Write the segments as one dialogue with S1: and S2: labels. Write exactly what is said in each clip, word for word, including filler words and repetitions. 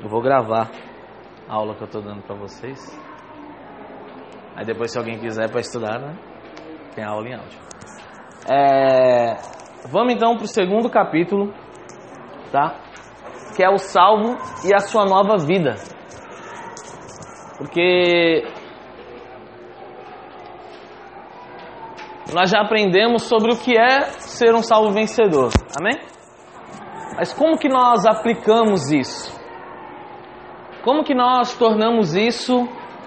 S1: Eu vou gravar a aula que eu estou dando para vocês. Aí depois, se alguém quiser para estudar, né? Tem aula em áudio. É... Vamos então para o segundo capítulo, tá? Que é o salvo e a sua nova vida. Porque nós já aprendemos sobre o que é ser um salvo vencedor. Amém? Mas como que nós aplicamos isso? Como que nós tornamos isso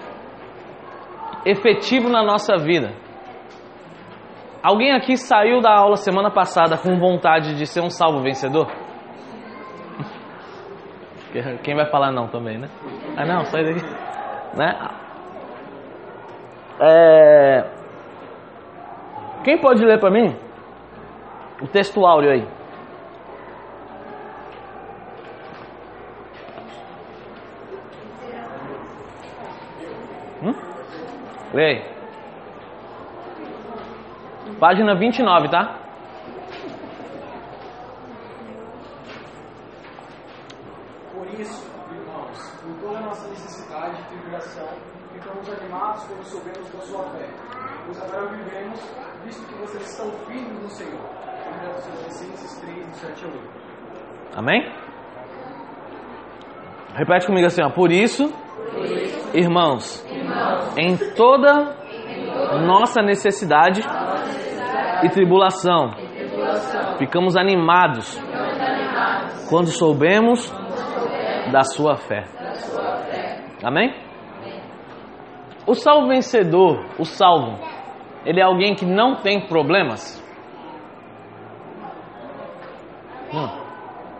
S1: efetivo na nossa vida? Alguém aqui saiu da aula semana passada com vontade de ser um salvo vencedor? Quem vai falar não também, né? Ah não, sai daqui. Né? É... Quem pode ler para mim o texto áureo aí? Hum? Lê aí. Página vinte e nove, tá?
S2: Por isso, irmãos, por toda a nossa necessidade de tribulação, ficamos animados quando soubemos da sua fé. Pois agora vivemos, visto que vocês estão firmes no Senhor. Filipenses três, sete a oito.
S1: Amém? Repete comigo assim, ó. Por isso,
S3: Por isso
S1: irmãos,
S3: irmãos,
S1: em toda
S3: em toda
S1: nossa necessidade
S3: nossa necessidade
S1: e tribulação,
S3: e tribulação,
S1: ficamos animados
S3: ficamos animados
S1: quando soubemos
S3: quando soubemos
S1: da sua fé.
S3: da sua fé.
S1: Amém? O salvo vencedor, o salvo, ele é alguém que não tem problemas? Hum.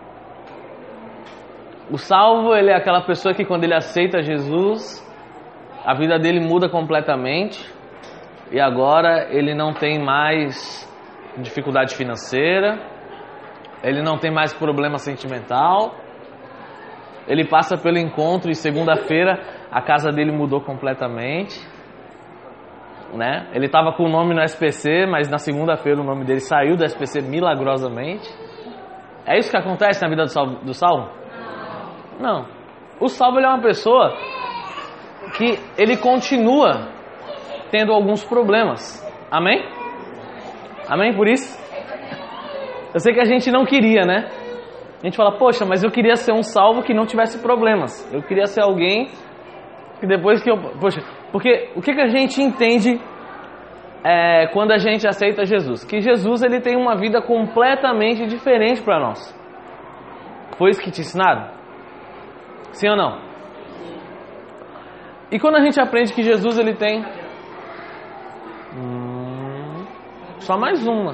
S1: O salvo, ele é aquela pessoa que quando ele aceita Jesus, a vida dele muda completamente e agora ele não tem mais dificuldade financeira, ele não tem mais problema sentimental, ele passa pelo encontro e segunda-feira a casa dele mudou completamente, né? Ele estava com o nome no S P C, mas na segunda-feira o nome dele saiu do S P C milagrosamente. É isso que acontece na vida do salvo? Do salvo? Não. O salvo, ele é uma pessoa que ele continua tendo alguns problemas. Amém? Amém por isso? Eu sei que a gente não queria, né? A gente fala, poxa, mas eu queria ser um salvo que não tivesse problemas. Eu queria ser alguém que depois que eu... Poxa, porque o que, que a gente entende é, quando a gente aceita Jesus? Que Jesus, ele tem uma vida completamente diferente para nós. Foi isso que te ensinaram? Sim ou não? E quando a gente aprende que Jesus, ele tem... Hum, só mais uma.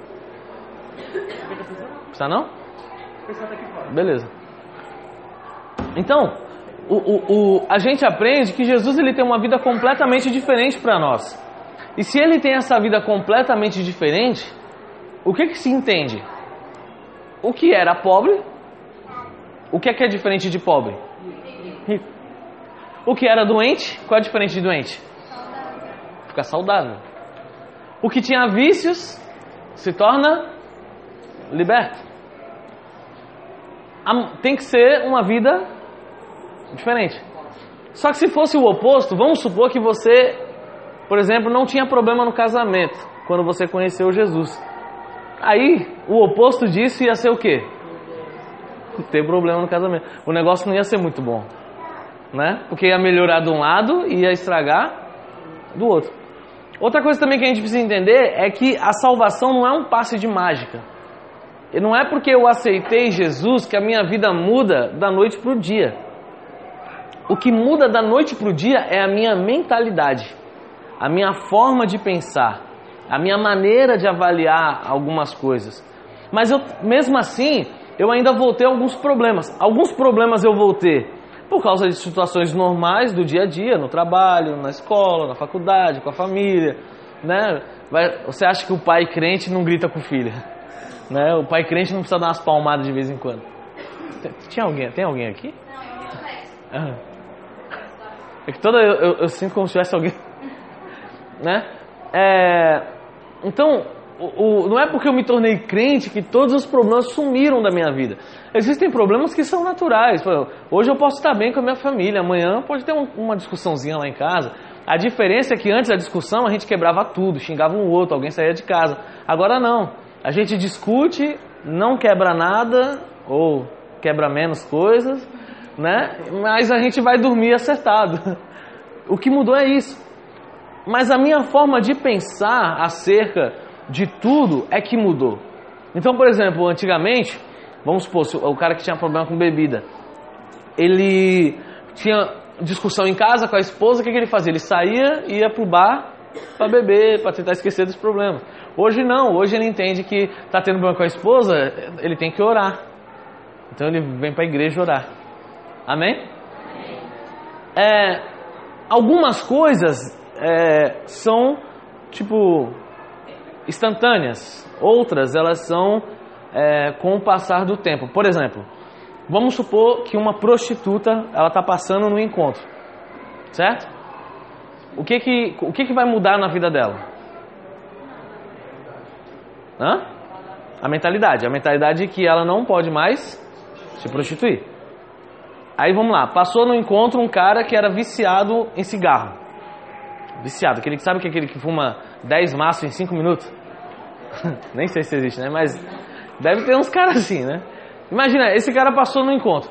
S1: Precisa não? Beleza. Então, o, o, o, a gente aprende que Jesus, ele tem uma vida completamente diferente para nós. E se ele tem essa vida completamente diferente, o que que se entende? O que era pobre, o que é que é diferente de pobre? Rico. O que era doente, qual é a diferença de doente? Fica saudável. O que tinha vícios se torna liberto. Tem que ser uma vida diferente. Só que se fosse o oposto, vamos supor que você, por exemplo, não tinha problema no casamento quando você conheceu Jesus. Aí, o oposto disso ia ser o quê? Ter problema no casamento. O negócio não ia ser muito bom, né? Porque ia melhorar de um lado e ia estragar do outro. Outra coisa também que a gente precisa entender é que a salvação não é um passe de mágica. E não é porque eu aceitei Jesus que a minha vida muda da noite para o dia. O que muda da noite para o dia é a minha mentalidade, a minha forma de pensar, a minha maneira de avaliar algumas coisas. Mas eu, mesmo assim, eu ainda vou ter alguns problemas. Alguns problemas eu vou ter por causa de situações normais do dia a dia, no trabalho, na escola, na faculdade, com a família, né? Vai, você acha que o pai crente não grita com o filho, né? O pai crente não precisa dar umas palmadas de vez em quando. Tinha alguém, tem alguém aqui? Não, eu É que toda eu, eu, eu sinto como se tivesse alguém, né? É, então, o, o, não é porque eu me tornei crente que todos os problemas sumiram da minha vida. Existem problemas que são naturais. Hoje eu posso estar bem com a minha família, amanhã pode ter um, uma discussãozinha lá em casa. A diferença é que antes da discussão a gente quebrava tudo, xingava um outro, alguém saía de casa. Agora não. A gente discute, não quebra nada, ou quebra menos coisas, né? Mas a gente vai dormir acertado. O que mudou é isso. Mas a minha forma de pensar acerca de tudo é que mudou. Então, por exemplo, antigamente, vamos supor, o cara que tinha problema com bebida, ele tinha discussão em casa com a esposa, o que, que ele fazia? Ele saía e ia pro bar para beber, para tentar esquecer dos problemas. Hoje não, hoje ele entende que está tendo problema com a esposa, ele tem que orar. Então ele vem para a igreja orar. Amém? É, algumas coisas é, são, tipo, instantâneas. Outras, elas são é, com o passar do tempo. Por exemplo, vamos supor que uma prostituta, ela está passando no encontro. Certo? O que que, o que que vai mudar na vida dela? Hã? A mentalidade. A mentalidade que ela não pode mais se prostituir. Aí vamos lá. Passou no encontro um cara que era viciado em cigarro. Viciado. Aquele que sabe que é aquele que fuma dez maços em cinco minutos? Nem sei se existe, né? Mas deve ter uns caras assim, né? Imagina, esse cara passou no encontro.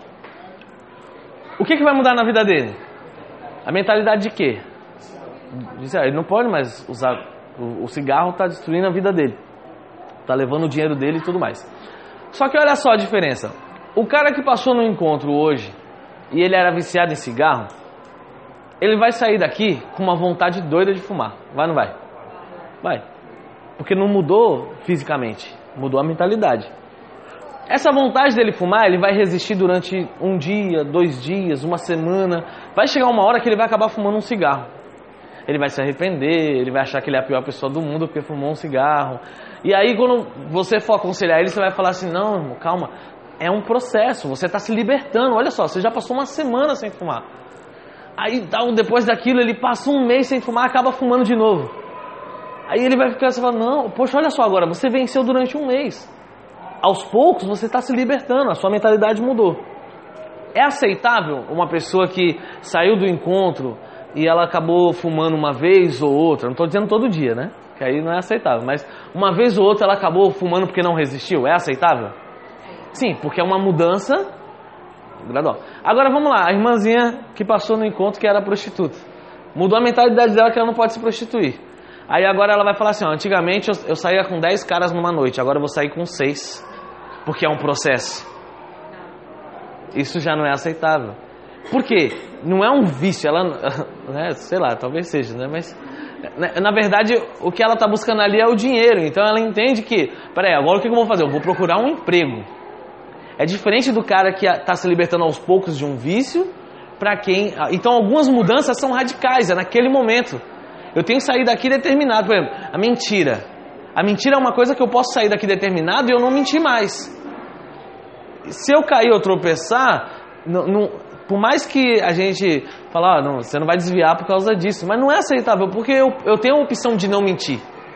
S1: O que que vai mudar na vida dele? A mentalidade de quê? Ele não pode mais usar. O cigarro está destruindo a vida dele. Está levando o dinheiro dele e tudo mais. Só que olha só a diferença. O cara que passou no encontro hoje e ele era viciado em cigarro, ele vai sair daqui com uma vontade doida de fumar. Vai ou não vai? Vai. Porque não mudou fisicamente. Mudou a mentalidade. Essa vontade dele fumar, ele vai resistir durante um dia, dois dias, uma semana. Vai chegar uma hora que ele vai acabar fumando um cigarro. Ele vai se arrepender, ele vai achar que ele é a pior pessoa do mundo porque fumou um cigarro. E aí quando você for aconselhar ele, você vai falar assim, não, irmão, calma, é um processo, você está se libertando. Olha só, você já passou uma semana sem fumar. Aí depois daquilo ele passa um mês sem fumar, acaba fumando de novo. Aí ele vai ficar assim, não, poxa, olha só agora, você venceu durante um mês. Aos poucos você está se libertando, a sua mentalidade mudou. É aceitável uma pessoa que saiu do encontro e ela acabou fumando uma vez ou outra, não estou dizendo todo dia, né? Que aí não é aceitável, mas uma vez ou outra ela acabou fumando porque não resistiu, é aceitável? Sim, porque é uma mudança gradual. Agora vamos lá, a irmãzinha que passou no encontro que era prostituta, mudou a mentalidade dela que ela não pode se prostituir. Aí agora ela vai falar assim, ó, antigamente eu, eu saía com dez caras numa noite, agora eu vou sair com seis, porque é um processo. Isso já não é aceitável. Por quê? Não é um vício, ela, né, sei lá, talvez seja, né, mas na verdade o que ela está buscando ali é o dinheiro, então ela entende que, peraí, agora o que eu vou fazer? Eu vou procurar um emprego. É diferente do cara que está se libertando aos poucos de um vício, para quem, então algumas mudanças são radicais, é naquele momento. Eu tenho que sair daqui determinado, por exemplo, a mentira. A mentira é uma coisa que eu posso sair daqui determinado e eu não mentir mais. Se eu cair ou tropeçar, não, não, por mais que a gente fale, ah, não, você não vai desviar por causa disso, mas não é aceitável, porque eu, eu tenho a opção de não mentir.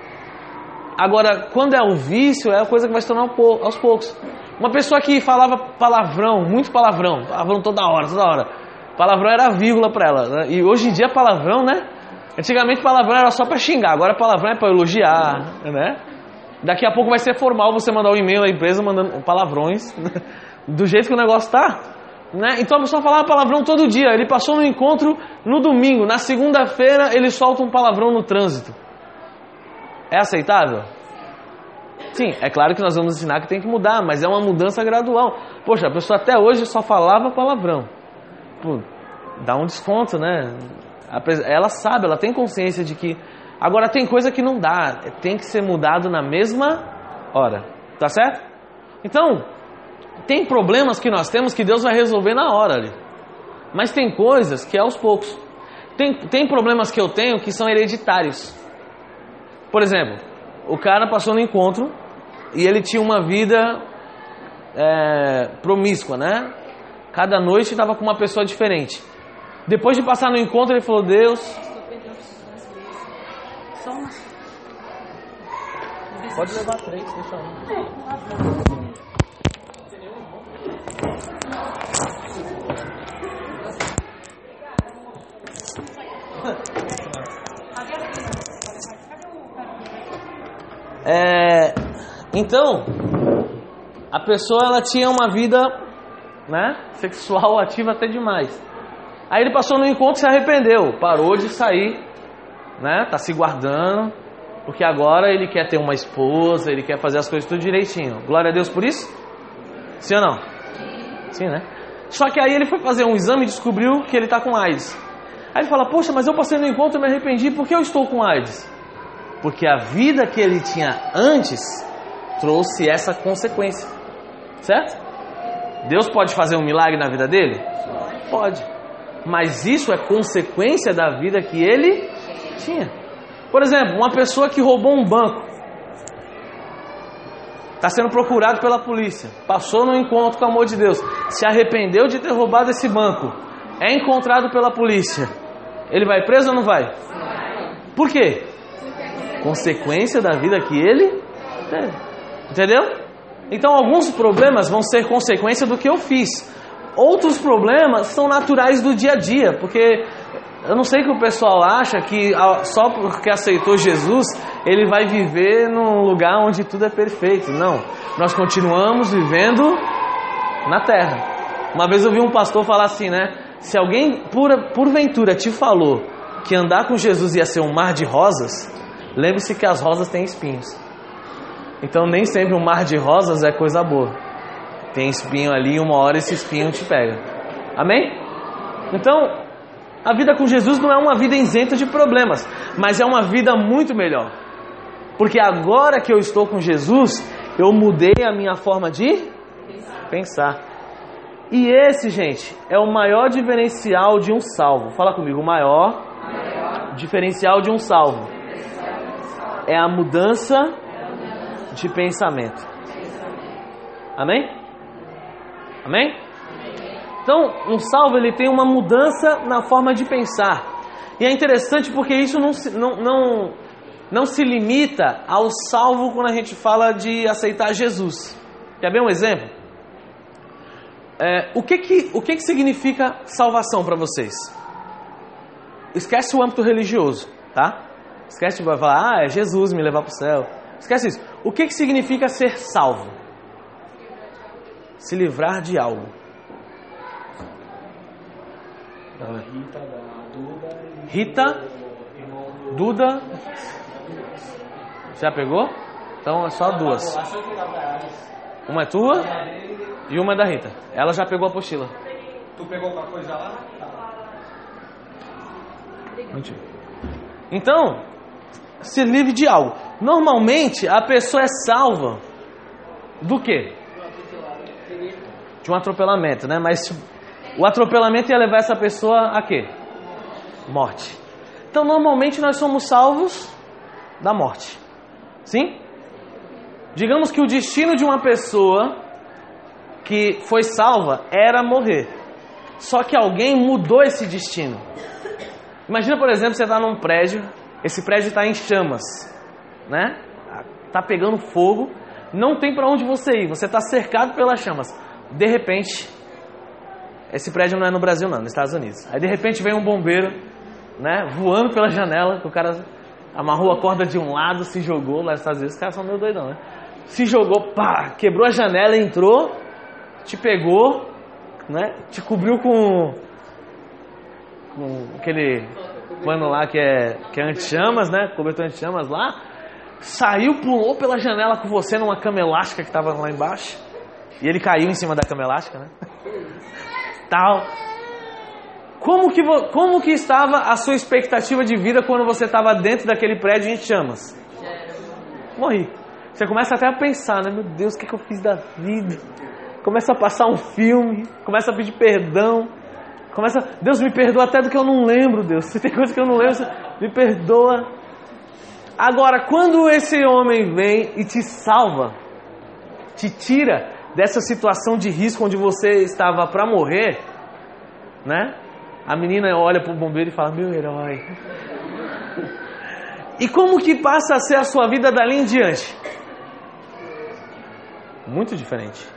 S1: Agora, quando é o vício, é a coisa que vai se tornar aos poucos. Uma pessoa que falava palavrão, muito palavrão, palavrão toda hora, toda hora. Palavrão era vírgula pra ela, né? E hoje em dia palavrão, né? Antigamente palavrão era só pra xingar, agora palavrão é pra elogiar, né? Daqui a pouco vai ser formal você mandar um e-mail à empresa mandando palavrões, do jeito que o negócio tá, né? Então a pessoa falava palavrão todo dia, ele passou no encontro no domingo, na segunda-feira ele solta um palavrão no trânsito. É aceitável? Sim, é claro que nós vamos ensinar que tem que mudar, mas é uma mudança gradual. Poxa, a pessoa até hoje só falava palavrão. Pô, dá um desconto, né? Ela sabe, ela tem consciência de que... Agora tem coisa que não dá, tem que ser mudado na mesma hora, tá certo? Então, tem problemas que nós temos que Deus vai resolver na hora ali. Mas tem coisas que é aos poucos. Tem, tem problemas que eu tenho que são hereditários. Por exemplo, o cara passou no encontro e ele tinha uma vida é, promíscua, né? Cada noite estava com uma pessoa diferente. Depois de passar no encontro, ele falou, Deus... Pode levar três, deixa um. É, então, a pessoa ela tinha uma vida, né, sexual ativa até demais. Aí ele passou no encontro e se arrependeu, parou de sair, né, tá se guardando, porque agora ele quer ter uma esposa, ele quer fazer as coisas tudo direitinho. Glória a Deus por isso? Sim ou não? Sim, né? Só que aí ele foi fazer um exame e descobriu que ele tá com AIDS. Aí ele fala, poxa, mas eu passei no encontro e me arrependi, por que eu estou com AIDS? Porque a vida que ele tinha antes trouxe essa consequência, certo? Deus pode fazer um milagre na vida dele? Pode. Mas isso é consequência da vida que ele tinha. Por exemplo, uma pessoa que roubou um banco, está sendo procurado pela polícia, passou no encontro com o amor de Deus, se arrependeu de ter roubado esse banco, é encontrado pela polícia, ele vai preso ou não vai? Por quê? Consequência da vida que ele teve. Entendeu? Então alguns problemas vão ser consequência do que eu fiz. Outros problemas são naturais do dia a dia, porque eu não sei que o pessoal acha que só porque aceitou Jesus ele vai viver num lugar onde tudo é perfeito. Não, nós continuamos vivendo na terra. Uma vez eu vi um pastor falar assim, né? Se alguém por, porventura te falou que andar com Jesus ia ser um mar de rosas, lembre-se que as rosas têm espinhos. Então nem sempre um mar de rosas é coisa boa. Tem espinho ali e uma hora esse espinho te pega. Amém? Então, a vida com Jesus não é uma vida isenta de problemas, mas é uma vida muito melhor. Porque agora que eu estou com Jesus, eu mudei a minha forma de pensar. E esse, gente, é o maior diferencial de um salvo. Fala comigo, o maior, maior. diferencial de um salvo é a mudança de pensamento. Amém? Amém? Então, um salvo ele tem uma mudança na forma de pensar. E é interessante porque isso não se, não, não, não se limita ao salvo quando a gente fala de aceitar Jesus. Quer ver um exemplo? É, o que que, o que que significa salvação para vocês? Esquece o âmbito religioso, tá? Esquece de falar, ah, é Jesus me levar para o céu. Esquece isso. O que que significa ser salvo? Se livrar de algo.
S2: Rita, da Duda.
S1: Rita, Duda. Já pegou? Então é só duas. Uma é tua e uma é da Rita. Ela já pegou a apostila.
S2: Tu pegou alguma coisa lá?
S1: Mentira. Então, se livre de algo. Normalmente a pessoa é salva do quê? De um atropelamento, né? Mas o atropelamento ia levar essa pessoa a quê? Morte. Então normalmente nós somos salvos da morte. Sim? Digamos que o destino de uma pessoa que foi salva era morrer. Só que alguém mudou esse destino. Imagina, por exemplo, você está num prédio, esse prédio está em chamas, né? Está pegando fogo, não tem para onde você ir, você está cercado pelas chamas. De repente, esse prédio não é no Brasil não, nos Estados Unidos. Aí de repente vem um bombeiro, né, voando pela janela, que o cara amarrou a corda de um lado, se jogou lá nos Estados Unidos, os caras são meio doidão, né? Se jogou, pá, quebrou a janela, entrou, te pegou, né, te cobriu com, com aquele pano lá que é, que é anti-chamas, né, cobertor anti-chamas lá, saiu, pulou pela janela com você numa cama elástica que estava lá embaixo, e ele caiu em cima da cama elástica, né, tal. Como que, como que estava a sua expectativa de vida quando você estava dentro daquele prédio em chamas? Morri. Você começa até a pensar, né? Meu Deus, o que, que eu fiz da vida? Começa a passar um filme, começa a pedir perdão. Começa, Deus me perdoa até do que eu não lembro, Deus. Se tem coisa que eu não lembro, me perdoa. Agora, quando esse homem vem e te salva, te tira dessa situação de risco onde você estava para morrer, né? A menina olha para o bombeiro e fala, meu herói. E como que passa a ser a sua vida dali em diante? Muito diferente.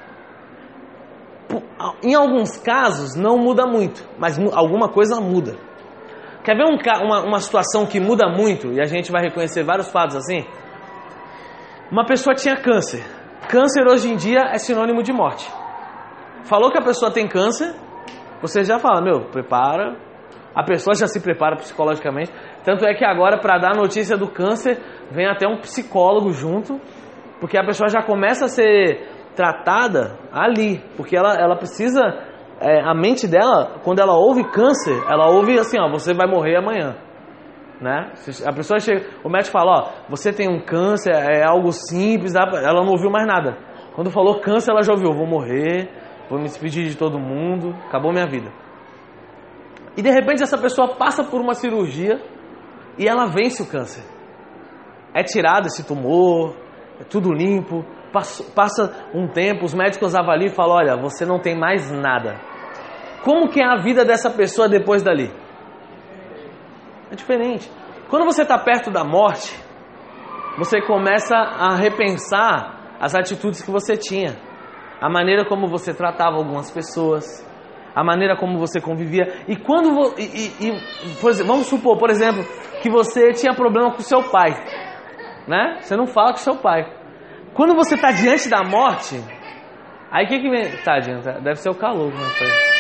S1: Em alguns casos não muda muito, mas alguma coisa muda. Quer ver um, uma, uma situação que muda muito e a gente vai reconhecer vários fatos assim? Uma pessoa tinha câncer. Câncer hoje em dia é sinônimo de morte. Falou que a pessoa tem câncer, você já fala, meu, prepara. A pessoa já se prepara psicologicamente. Tanto é que agora, para dar a notícia do câncer, vem até um psicólogo junto, porque a pessoa já começa a ser tratada ali, porque ela, ela precisa, é, a mente dela, quando ela ouve câncer, ela ouve assim, ó, você vai morrer amanhã, né? A pessoa chega, o médico fala, ó, você tem um câncer, é algo simples, ela não ouviu mais nada. Quando falou câncer, ela já ouviu, vou morrer, vou me despedir de todo mundo, acabou minha vida. E de repente essa pessoa passa por uma cirurgia e ela vence o câncer. É tirado esse tumor, é tudo limpo. Passa um tempo, os médicos avaliam e falam, olha, você não tem mais nada. Como que é a vida dessa pessoa depois dali? É diferente. Quando você está perto da morte, você começa a repensar as atitudes que você tinha, a maneira como você tratava algumas pessoas, a maneira como você convivia. E quando e, e, e, por exemplo, vamos supor, por exemplo, que você tinha problema com seu pai, né? Você não fala com seu pai. Quando você está diante da morte, aí o que que vem? Tadinho, deve ser o calor. Né?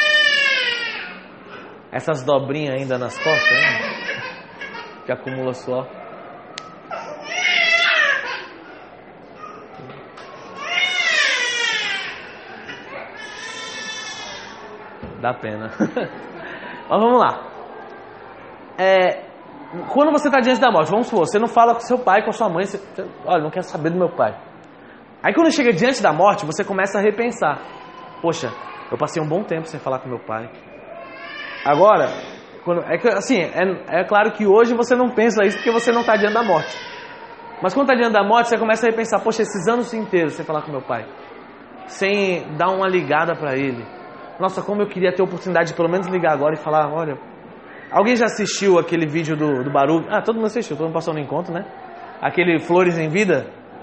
S1: Essas dobrinhas ainda nas costas, né? Que acumula suor. Dá pena. Mas vamos lá. É, quando você está diante da morte, vamos supor, você não fala com seu pai, com a sua mãe, você, olha, não quero saber do meu pai. Aí quando chega diante da morte, você começa a repensar. Poxa, eu passei um bom tempo sem falar com meu pai. Agora, quando, é, assim, é, é claro que hoje você não pensa isso porque você não está diante da morte. Mas quando está diante da morte, você começa a repensar. Poxa, esses anos inteiros sem falar com meu pai. Sem dar uma ligada para ele. Nossa, como eu queria ter a oportunidade de pelo menos ligar agora e falar, olha... Alguém já assistiu aquele vídeo do, do Baruch? Ah, todo mundo assistiu, todo mundo passou no encontro, né? Aquele Flores em Vida,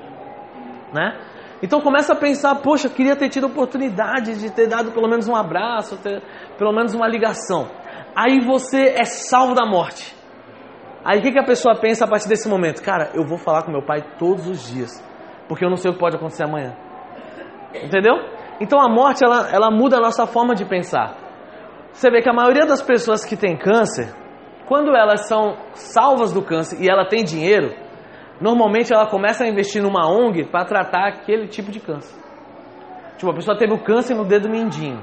S1: né? Então começa a pensar, poxa, eu queria ter tido a oportunidade de ter dado pelo menos um abraço, ter pelo menos uma ligação. Aí você é salvo da morte. Aí o que, que a pessoa pensa a partir desse momento? Cara, eu vou falar com meu pai todos os dias, porque eu não sei o que pode acontecer amanhã. Entendeu? Então a morte, ela, ela muda a nossa forma de pensar. Você vê que a maioria das pessoas que tem câncer, quando elas são salvas do câncer e ela tem dinheiro, normalmente ela começa a investir numa O N G para tratar aquele tipo de câncer. Tipo, a pessoa teve o câncer no dedo mindinho.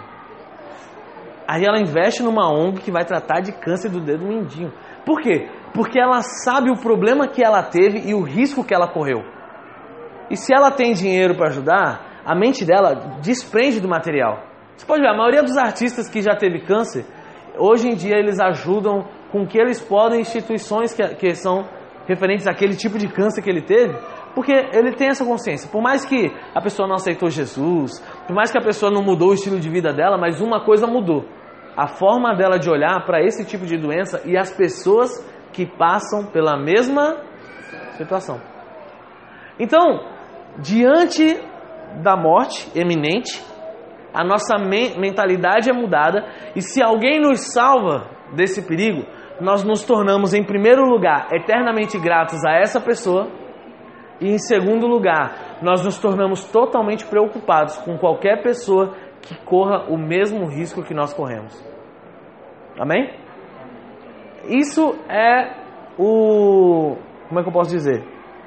S1: Aí ela investe numa O N G que vai tratar de câncer do dedo mindinho. Por quê? Porque ela sabe o problema que ela teve e o risco que ela correu. E se ela tem dinheiro para ajudar, a mente dela desprende do material. Você pode ver, a maioria dos artistas que já teve câncer, hoje em dia eles ajudam com que eles podem instituições que, que são referentes àquele tipo de câncer que ele teve, porque ele tem essa consciência. Por mais que a pessoa não aceitou Jesus, por mais que a pessoa não mudou o estilo de vida dela, mas uma coisa mudou. A forma dela de olhar para esse tipo de doença e as pessoas que passam pela mesma situação. Então, diante da morte eminente, a nossa me- mentalidade é mudada, e se alguém nos salva desse perigo, nós nos tornamos, em primeiro lugar, eternamente gratos a essa pessoa, e em segundo lugar, nós nos tornamos totalmente preocupados com qualquer pessoa que corra o mesmo risco que nós corremos. Amém? Isso é o... Como é que eu posso dizer?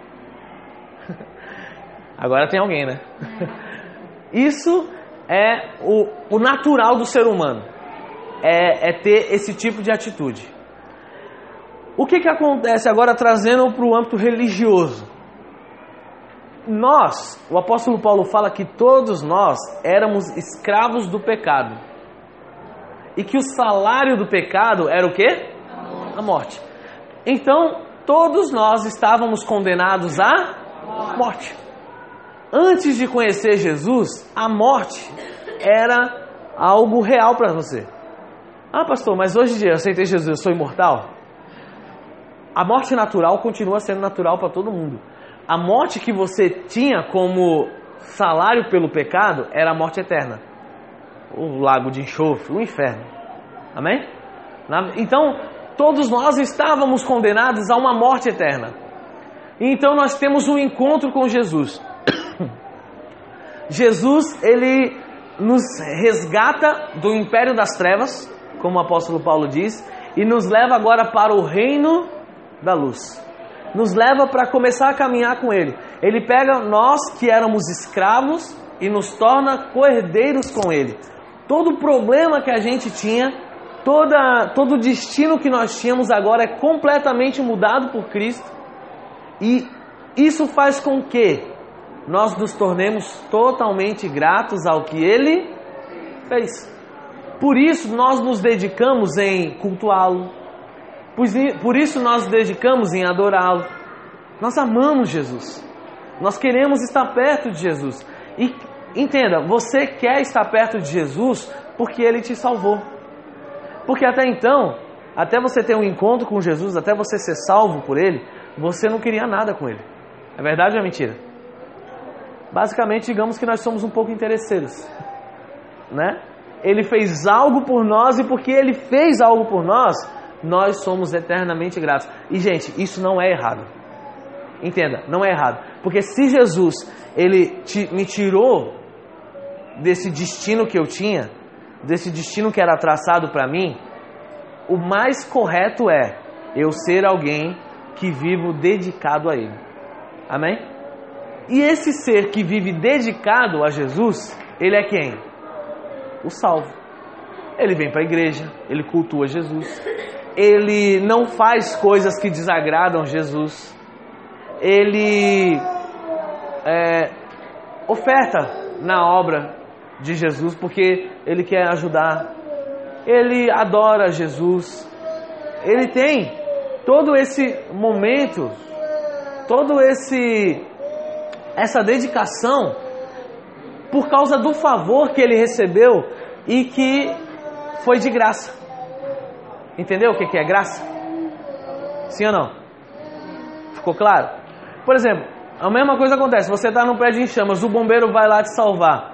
S1: Agora tem alguém, né? Isso é o, o natural do ser humano. É, é ter esse tipo de atitude. O que que acontece agora trazendo para o âmbito religioso? Nós, o apóstolo Paulo fala que todos nós éramos escravos do pecado. E que o salário do pecado era o quê? A morte. Então, todos nós estávamos condenados à morte. Antes de conhecer Jesus, a morte era algo real para você. Ah, pastor, mas hoje em dia eu aceitei Jesus, eu sou imortal? A morte natural continua sendo natural para todo mundo. A morte que você tinha como salário pelo pecado era a morte eterna. O lago de enxofre, o inferno. Amém? Então, todos nós estávamos condenados a uma morte eterna. Então nós temos um encontro com Jesus. Jesus, ele nos resgata do império das trevas, como o apóstolo Paulo diz, e nos leva agora para o reino da luz. Nos leva para começar a caminhar com Ele. Ele pega nós que éramos escravos e nos torna co-herdeiros com Ele. Todo problema que a gente tinha, toda, todo destino que nós tínhamos agora é completamente mudado por Cristo. E isso faz com que nós nos tornemos totalmente gratos ao que Ele fez. Por isso nós nos dedicamos em cultuá-lo. Por isso nós nos dedicamos em adorá-lo. Nós amamos Jesus. Nós queremos estar perto de Jesus. E entenda, você quer estar perto de Jesus porque Ele te salvou. Porque até então, até você ter um encontro com Jesus, até você ser salvo por Ele, você não queria nada com Ele. É verdade ou é mentira? Basicamente, digamos que nós somos um pouco interesseiros, né? Ele fez algo por nós e porque Ele fez algo por nós, nós somos eternamente gratos. E gente, isso não é errado. Entenda, não é errado. Porque se Jesus, Ele te, me tirou desse destino que eu tinha, desse destino que era traçado para mim, o mais correto é eu ser alguém que vivo dedicado a Ele. Amém? E esse ser que vive dedicado a Jesus, ele é quem? O salvo. Ele vem para a igreja, ele cultua Jesus, ele não faz coisas que desagradam Jesus, ele é, oferta na obra de Jesus porque ele quer ajudar, ele adora Jesus, ele tem todo esse momento, todo esse essa dedicação por causa do favor que ele recebeu e que foi de graça. Entendeu o que é graça? Sim ou não? Ficou claro? Por exemplo, a mesma coisa acontece, você está num prédio em chamas, o bombeiro vai lá te salvar.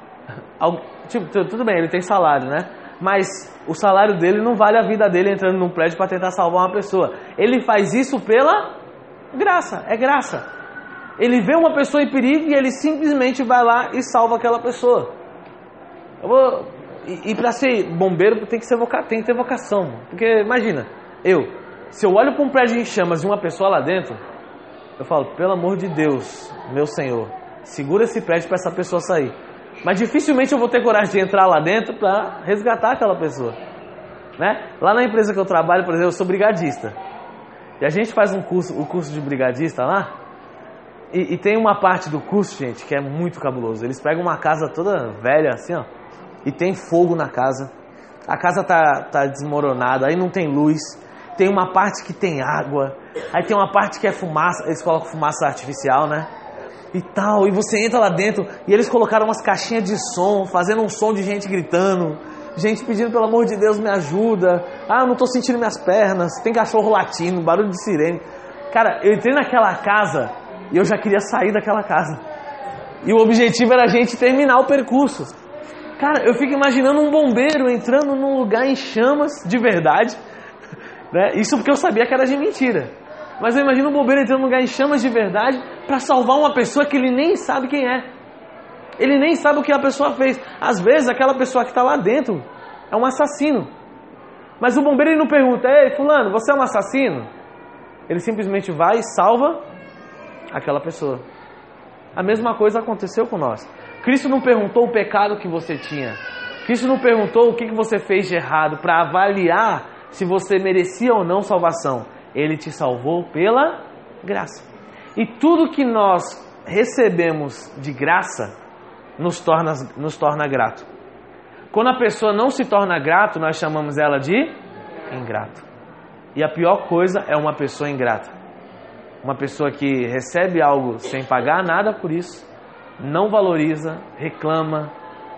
S1: Tipo, tudo bem, ele tem salário, né? Mas o salário dele não vale a vida dele entrando num prédio para tentar salvar uma pessoa. Ele faz isso pela graça, é graça. Ele vê uma pessoa em perigo e ele simplesmente vai lá e salva aquela pessoa. Eu vou, e e para ser bombeiro tem que, ser voca, tem que ter vocação. Porque imagina, eu, se eu olho para um prédio em chamas e uma pessoa lá dentro, eu falo, pelo amor de Deus, meu Senhor, segura esse prédio para essa pessoa sair. Mas dificilmente eu vou ter coragem de entrar lá dentro para resgatar aquela pessoa, né? Lá na empresa que eu trabalho, por exemplo, eu sou brigadista. E a gente faz um curso, o curso de brigadista lá. E, e tem uma parte do curso, gente, que é muito cabuloso. Eles pegam uma casa toda velha, assim, ó, e tem fogo na casa. A casa tá, tá desmoronada, aí não tem luz. Tem uma parte que tem água. Aí tem uma parte que é fumaça, eles colocam fumaça artificial, né? E tal, e você entra lá dentro e eles colocaram umas caixinhas de som, fazendo um som de gente gritando, gente pedindo, pelo amor de Deus, me ajuda. Ah, eu não tô sentindo minhas pernas. Tem cachorro latindo, barulho de sirene. Cara, eu entrei naquela casa e eu já queria sair daquela casa. E o objetivo era a gente terminar o percurso. Cara, eu fico imaginando um bombeiro entrando num lugar em chamas, de verdade, né? Isso porque eu sabia que era de mentira. Mas eu imagino um bombeiro entrando num lugar em chamas de verdade para salvar uma pessoa que ele nem sabe quem é. Ele nem sabe o que a pessoa fez. Às vezes aquela pessoa que está lá dentro é um assassino. Mas o bombeiro ele não pergunta, ei, fulano, você é um assassino? Ele simplesmente vai e salva aquela pessoa. A mesma coisa aconteceu com nós. Cristo não perguntou o pecado que você tinha. Cristo não perguntou o que você fez de errado para avaliar se você merecia ou não salvação. Ele te salvou pela graça. E tudo que nós recebemos de graça nos torna, nos torna grato. Quando a pessoa não se torna grato, nós chamamos ela de ingrato. E a pior coisa é uma pessoa ingrata. Uma pessoa que recebe algo sem pagar nada por isso, não valoriza, reclama,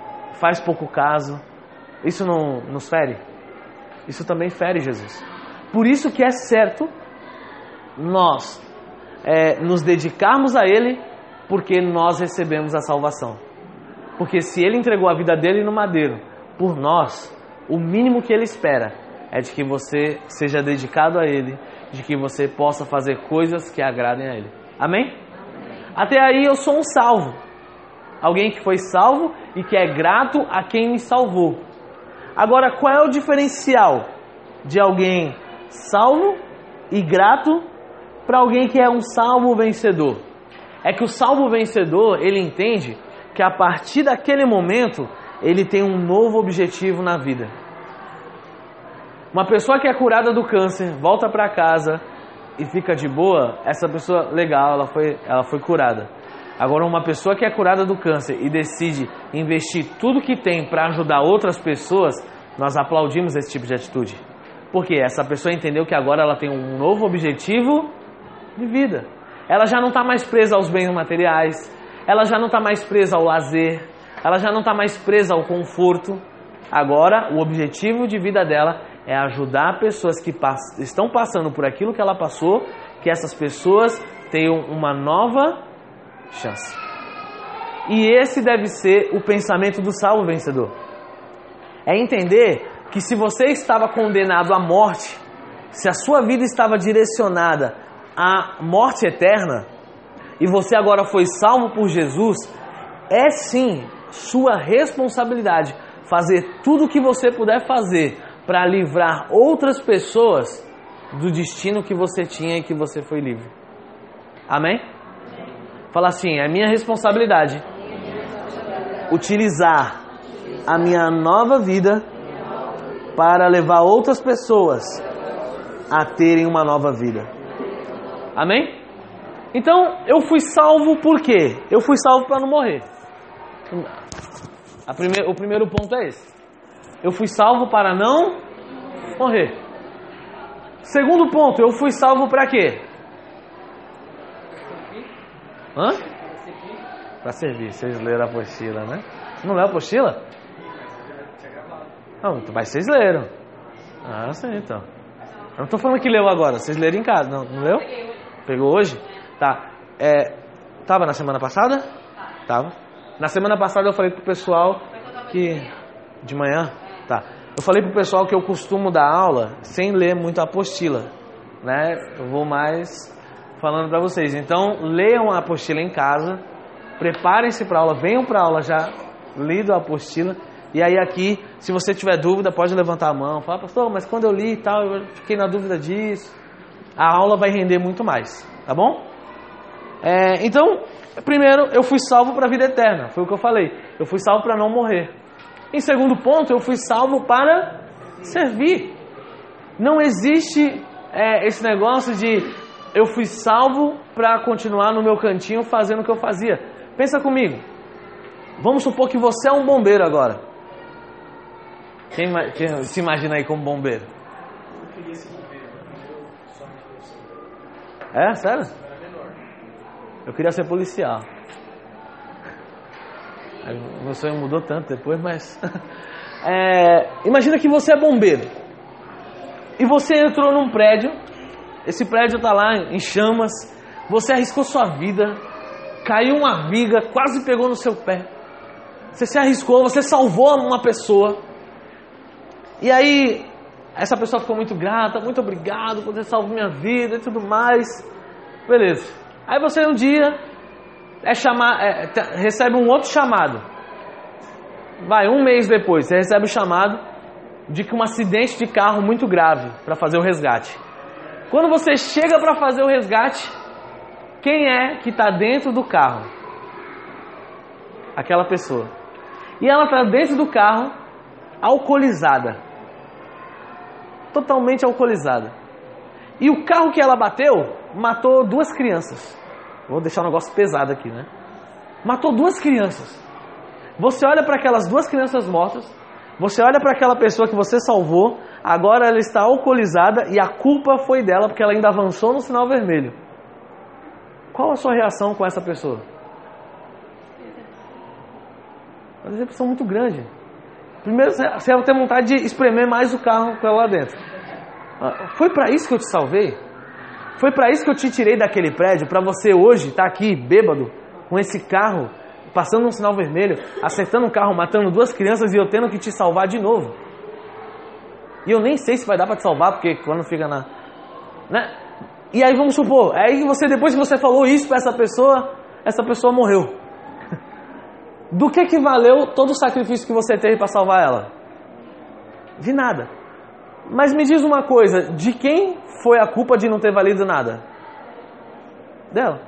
S1: faz pouco caso. Isso não nos fere? Isso também fere Jesus. Por isso que é certo nós é, nos dedicarmos a Ele porque nós recebemos a salvação. Porque se Ele entregou a vida dele no madeiro por nós, o mínimo que Ele espera é de que você seja dedicado a Ele, de que você possa fazer coisas que agradem a Ele. Amém? Até aí eu sou um salvo. Alguém que foi salvo e que é grato a quem me salvou. Agora, qual é o diferencial de alguém salvo e grato para alguém que é um salvo vencedor? É que o salvo vencedor, ele entende que a partir daquele momento, ele tem um novo objetivo na vida. Uma pessoa que é curada do câncer, volta para casa e fica de boa, essa pessoa, legal, ela foi, ela foi curada. Agora, uma pessoa que é curada do câncer e decide investir tudo que tem para ajudar outras pessoas, nós aplaudimos esse tipo de atitude. Porque essa pessoa entendeu que agora ela tem um novo objetivo de vida. Ela já não está mais presa aos bens materiais, ela já não está mais presa ao lazer, ela já não está mais presa ao conforto. Agora, o objetivo de vida dela é ajudar pessoas que pass- estão passando por aquilo que ela passou, que essas pessoas tenham uma nova chance. E esse deve ser o pensamento do salvo vencedor. É entender que se você estava condenado à morte, se a sua vida estava direcionada à morte eterna, e você agora foi salvo por Jesus, é sim sua responsabilidade fazer tudo o que você puder fazer para livrar outras pessoas do destino que você tinha e que você foi livre. Amém? Fala assim, é minha responsabilidade utilizar a minha nova vida para levar outras pessoas a terem uma nova vida. Amém? Então, eu fui salvo por quê? Eu fui salvo para não morrer. A prime... O primeiro ponto é esse. Eu fui salvo para não morrer. Segundo ponto, eu fui salvo para quê? Hã? Para servir. Vocês leram a apostila, né? Não leu a apostila? Não, mas vocês leram. Ah, sim, então. Eu não estou falando que leu agora. Vocês leram em casa, não, não leu? Pegou hoje? Tá. É, tava na semana passada? Tava. Na semana passada eu falei pro pessoal que... De manhã? Tá. Eu falei pro pessoal que eu costumo dar aula sem ler muito a apostila, né? Eu vou mais falando para vocês. Então, leiam a apostila em casa, preparem-se para aula, venham para aula já lido a apostila. E aí aqui, se você tiver dúvida, pode levantar a mão. Fala, pastor, mas quando eu li e tal, eu fiquei na dúvida disso. A aula vai render muito mais, tá bom? É, então, primeiro, eu fui salvo para a vida eterna. Foi o que eu falei. Eu fui salvo para não morrer. Em segundo ponto, eu fui salvo para servir. Não existe é, esse negócio de eu fui salvo para continuar no meu cantinho fazendo o que eu fazia. Pensa comigo. Vamos supor que você é um bombeiro agora. Quem, quem se imagina aí como bombeiro?
S2: Eu queria ser bombeiro, eu só me
S1: É? Sério?
S2: Eu era menor.
S1: Eu queria ser policial. Aí, meu sonho mudou tanto depois, mas... é, imagina que você é bombeiro. E você entrou num prédio. Esse prédio está lá em chamas. Você arriscou sua vida. Caiu uma viga, quase pegou no seu pé. Você se arriscou, você salvou uma pessoa. E aí, essa pessoa ficou muito grata, muito obrigado por ter salvo minha vida e tudo mais. Beleza. Aí você um dia é chamar, é, recebe um outro chamado. Vai, um mês depois, você recebe o chamado de que um acidente de carro muito grave para fazer o resgate. Quando você chega para fazer o resgate, quem é que está dentro do carro? Aquela pessoa. E ela está dentro do carro, alcoolizada. Totalmente alcoolizada. E o carro que ela bateu matou duas crianças. Vou deixar um negócio pesado aqui, né? Matou duas crianças. Você olha para aquelas duas crianças mortas, você olha para aquela pessoa que você salvou, agora ela está alcoolizada e a culpa foi dela porque ela ainda avançou no sinal vermelho. Qual a sua reação com essa pessoa? Uma decepção muito grande. Primeiro, você vai ter vontade de espremer mais o carro com ela lá dentro. Foi para isso que eu te salvei? Foi para isso que eu te tirei daquele prédio? Para você hoje estar aqui bêbado, com esse carro, passando um sinal vermelho, acertando um carro, matando duas crianças e eu tendo que te salvar de novo. E eu nem sei se vai dar para te salvar, porque quando fica na... né? E aí vamos supor, aí você, depois que você falou isso para essa pessoa, essa pessoa morreu. Do que que valeu todo o sacrifício que você teve para salvar ela? De nada. Mas me diz uma coisa, de quem foi a culpa de não ter valido nada? Dela.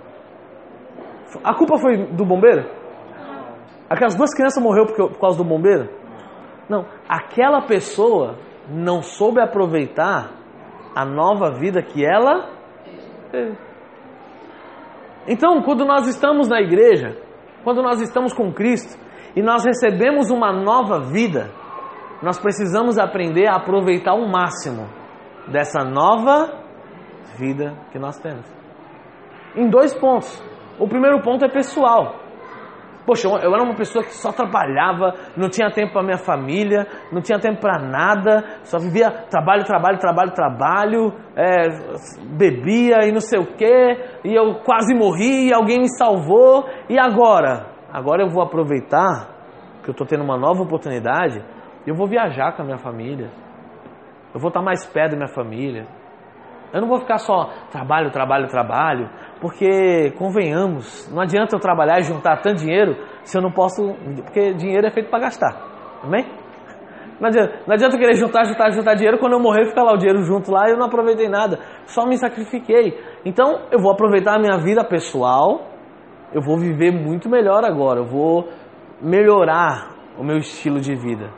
S1: A culpa foi do bombeiro? Aquelas duas crianças morreram por, por causa do bombeiro? Não. Aquela pessoa não soube aproveitar a nova vida que ela teve. Então, quando nós estamos na igreja, quando nós estamos com Cristo e nós recebemos uma nova vida, nós precisamos aprender a aproveitar o máximo dessa nova vida que nós temos. Em dois pontos. O primeiro ponto é pessoal. Poxa, eu era uma pessoa que só trabalhava, não tinha tempo para minha família, não tinha tempo para nada, só vivia trabalho, trabalho, trabalho, trabalho, é, bebia e não sei o quê, e eu quase morri e alguém me salvou. E agora? Agora eu vou aproveitar que eu estou tendo uma nova oportunidade. Eu vou viajar com a minha família. Eu vou estar mais perto da minha família. Eu não vou ficar só trabalho, trabalho, trabalho. Porque, convenhamos, não adianta eu trabalhar e juntar tanto dinheiro se eu não posso... Porque dinheiro é feito para gastar. Amém? Não adianta, não adianta eu querer juntar, juntar, juntar dinheiro. Quando eu morrer, fica lá o dinheiro junto lá e eu não aproveitei nada. Só me sacrifiquei. Então, eu vou aproveitar a minha vida pessoal. Eu vou viver muito melhor agora. Eu vou melhorar o meu estilo de vida.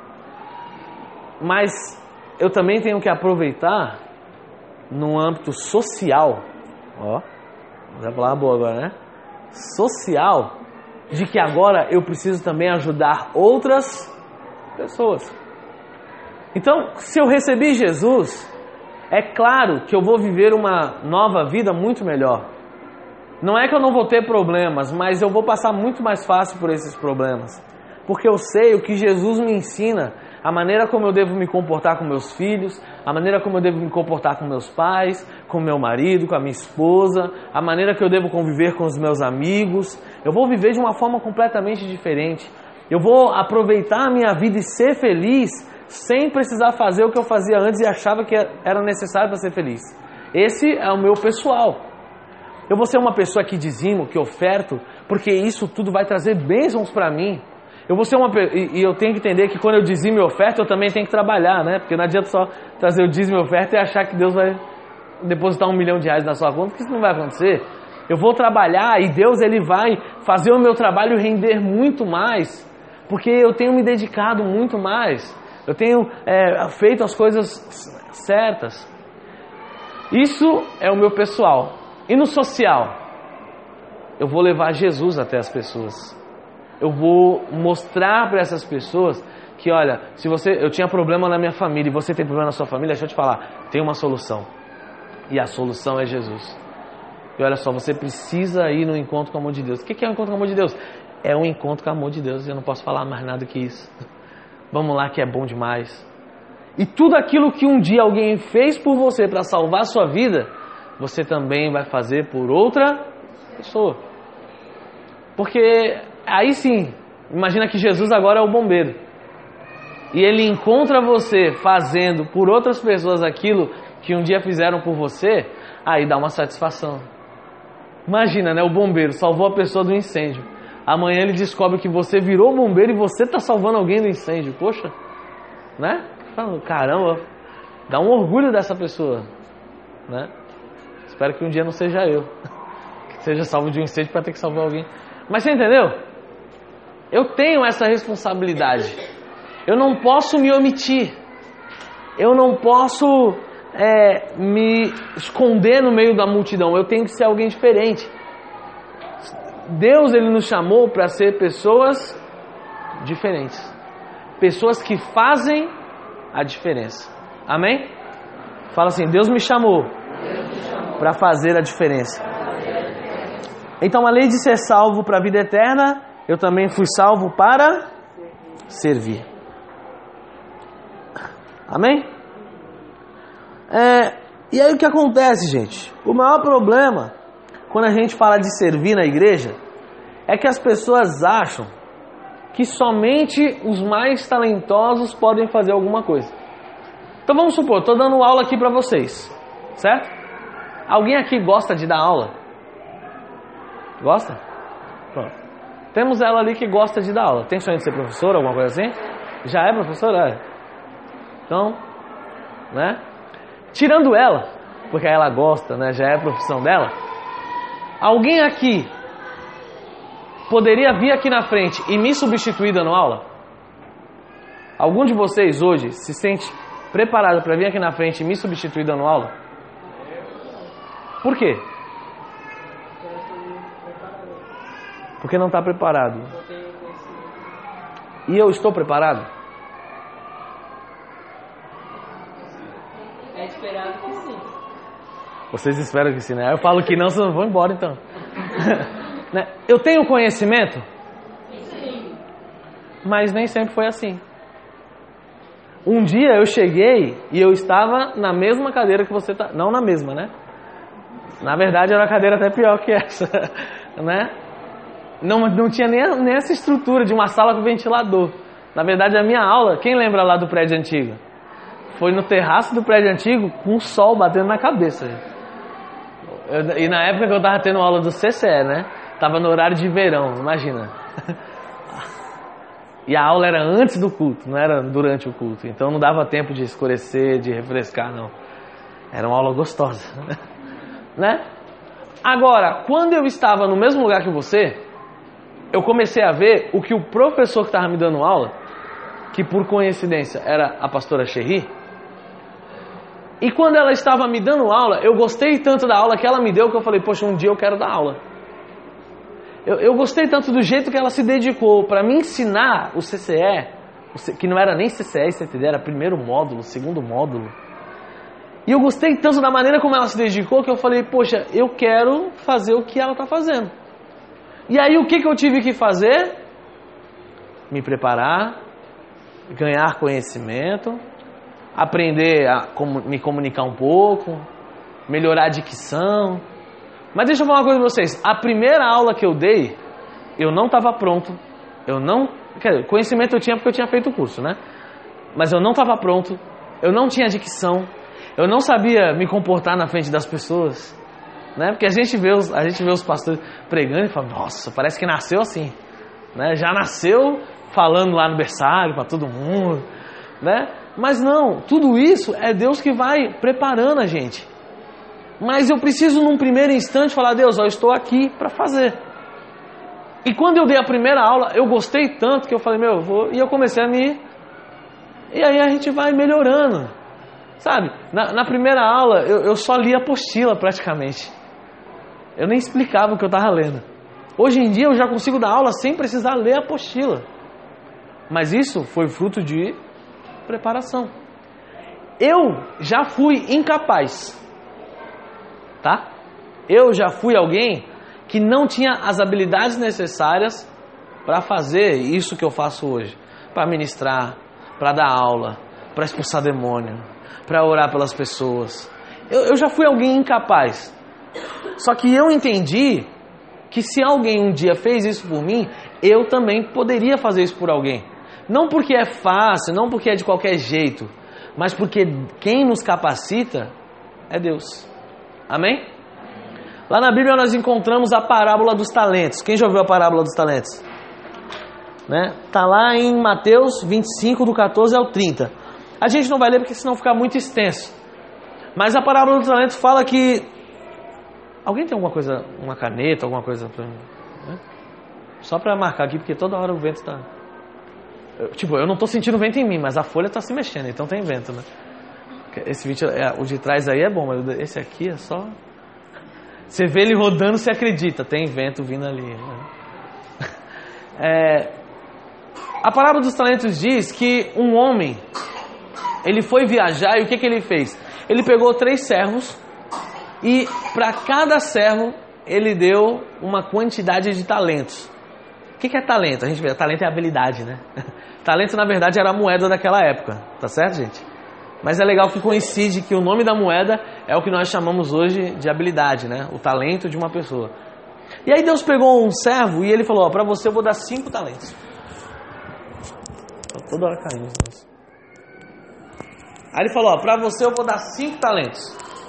S1: Mas eu também tenho que aproveitar no âmbito social, ó, vai falar boa agora, né? Social, de que agora eu preciso também ajudar outras pessoas. Então, se eu recebi Jesus, é claro que eu vou viver uma nova vida muito melhor. Não é que eu não vou ter problemas, mas eu vou passar muito mais fácil por esses problemas. Porque eu sei o que Jesus me ensina, a maneira como eu devo me comportar com meus filhos, a maneira como eu devo me comportar com meus pais, com meu marido, com a minha esposa, a maneira que eu devo conviver com os meus amigos. Eu vou viver de uma forma completamente diferente. Eu vou aproveitar a minha vida e ser feliz sem precisar fazer o que eu fazia antes e achava que era necessário para ser feliz. Esse é o meu pessoal. Eu vou ser uma pessoa que dizimo, que oferto, porque isso tudo vai trazer bênçãos para mim. Eu vou ser uma e eu tenho que entender que quando eu dizimo e oferta, eu também tenho que trabalhar, né? Porque não adianta só trazer o dízimo e oferta e achar que Deus vai depositar um milhão de reais na sua conta, porque isso não vai acontecer. Eu vou trabalhar e Deus ele vai fazer o meu trabalho render muito mais, porque eu tenho me dedicado muito mais. Eu tenho é, feito as coisas certas. Isso é o meu pessoal. E no social? Eu vou levar Jesus até as pessoas. Eu vou mostrar para essas pessoas que, olha, se você, eu tinha problema na minha família e você tem problema na sua família, deixa eu te falar, tem uma solução. E a solução é Jesus. E olha só, você precisa ir no encontro com o amor de Deus. O que é o encontro com o amor de Deus? É um encontro com o amor de Deus. Eu não posso falar mais nada que isso. Vamos lá que é bom demais. E tudo aquilo que um dia alguém fez por você para salvar a sua vida, você também vai fazer por outra pessoa. Porque aí sim, imagina que Jesus agora é o bombeiro. E ele encontra você fazendo por outras pessoas aquilo que um dia fizeram por você, aí dá uma satisfação. Imagina, né? O bombeiro salvou a pessoa do incêndio. Amanhã ele descobre que você virou bombeiro e você está salvando alguém do incêndio. Poxa, né? Caramba, dá um orgulho dessa pessoa, né? Espero que um dia não seja eu, que seja salvo de um incêndio para ter que salvar alguém. Mas você entendeu? Eu tenho essa responsabilidade. Eu não posso me omitir. Eu não posso é, me esconder no meio da multidão. Eu tenho que ser alguém diferente. Deus ele nos chamou para ser pessoas diferentes. Pessoas que fazem a diferença. Amém? Fala assim, Deus me chamou, chamou. para fazer a diferença. Então, além de ser salvo para a vida eterna, eu também fui salvo para servir. Amém? É, e aí o que acontece, gente? O maior problema, quando a gente fala de servir na igreja, é que as pessoas acham que somente os mais talentosos podem fazer alguma coisa. Então vamos supor, estou dando aula aqui para vocês, certo? Alguém aqui gosta de dar aula? Gosta? Pronto. Temos ela ali que gosta de dar aula. Tem sonho de ser professora, alguma coisa assim? Já é professora? É. Então, né? Tirando ela, porque ela gosta, né? Já é a profissão dela. Alguém aqui poderia vir aqui na frente e me substituir dando aula? Algum de vocês hoje se sente preparado para vir aqui na frente e me substituir dando aula? Por quê? Porque não está preparado. E eu estou preparado?
S3: É esperado que sim.
S1: Vocês esperam que sim, né? Eu falo que não, vocês não vão embora então. Eu tenho conhecimento?
S3: Sim.
S1: Mas nem sempre foi assim. Um dia eu cheguei e eu estava na mesma cadeira que você está. Não na mesma, né? Na verdade era uma cadeira até pior que essa, né? Não, não tinha nem, nem essa estrutura de uma sala com ventilador. Na verdade a minha aula, quem lembra lá do prédio antigo? Foi no terraço do prédio antigo com o sol batendo na cabeça. Eu, e na época que eu estava tendo aula do C C E, né? Tava no horário de verão, imagina. E a aula era antes do culto, não era durante o culto. Então não dava tempo de escurecer, de refrescar, não. Era uma aula gostosa, né? Agora, quando eu estava no mesmo lugar que você, eu comecei a ver o que o professor que estava me dando aula, que por coincidência era a pastora Sherry, e quando ela estava me dando aula, eu gostei tanto da aula que ela me deu que eu falei, poxa, um dia eu quero dar aula. Eu, eu gostei tanto do jeito que ela se dedicou para me ensinar o C C E, que não era nem C C E e C T D, era primeiro módulo, segundo módulo. E eu gostei tanto da maneira como ela se dedicou que eu falei, poxa, eu quero fazer o que ela está fazendo. E aí o que, que eu tive que fazer? Me preparar, ganhar conhecimento, aprender a me comunicar um pouco, melhorar a dicção. Mas deixa eu falar uma coisa pra vocês. A primeira aula que eu dei, eu não estava pronto. Eu não... Quer dizer, conhecimento eu tinha porque eu tinha feito o curso, né? Mas eu não estava pronto. Eu não tinha dicção. Eu não sabia me comportar na frente das pessoas, né? Porque a gente vê os, a gente vê os pastores pregando e fala, nossa, parece que nasceu assim, né? Já nasceu falando lá no berçário para todo mundo, né? Mas não, tudo isso é Deus que vai preparando a gente. Mas eu preciso num primeiro instante falar, Deus, eu estou aqui para fazer. E quando eu dei a primeira aula, eu gostei tanto que eu falei, meu, eu vou... E eu comecei a me... E aí a gente vai melhorando, sabe? Na, na primeira aula, eu, eu só li a apostila praticamente. Eu nem explicava o que eu estava lendo. Hoje em dia eu já consigo dar aula sem precisar ler a apostila. Mas isso foi fruto de preparação. Eu já fui incapaz, tá? Eu já fui alguém que não tinha as habilidades necessárias para fazer isso que eu faço hoje. Para ministrar, para dar aula, para expulsar demônio, para orar pelas pessoas. Eu, eu já fui alguém incapaz. Só que eu entendi que se alguém um dia fez isso por mim, eu também poderia fazer isso por alguém. Não porque é fácil, não porque é de qualquer jeito, mas porque quem nos capacita é Deus. Amém? Lá na Bíblia nós encontramos a parábola dos talentos. Quem já ouviu a parábola dos talentos? Né? Tá lá em Mateus vinte e cinco, do catorze ao trinta. A gente não vai ler porque senão fica muito extenso. Mas a parábola dos talentos fala que... Alguém tem alguma coisa, uma caneta, alguma coisa pra mim? Né? Só para marcar aqui, porque toda hora o vento está... Tipo, eu não estou sentindo vento em mim, mas a folha está se mexendo, então tem vento, né? Esse vídeo, é, o de trás aí é bom, mas esse aqui é só... Você vê ele rodando, você acredita, tem vento vindo ali. Né? É... A parábola dos talentos diz que um homem, ele foi viajar e o que, que ele fez? Ele pegou três servos e para cada servo ele deu uma quantidade de talentos. O que, que é talento? A gente vê, talento é habilidade, né? Talento, na verdade, era a moeda daquela época, tá certo, gente? Mas é legal que coincide que o nome da moeda é o que nós chamamos hoje de habilidade, né? O talento de uma pessoa. E aí Deus pegou um servo e ele falou, ó, para você eu vou dar cinco talentos. Tô toda hora caindo os dois. Aí ele falou, ó, para você eu vou dar cinco talentos.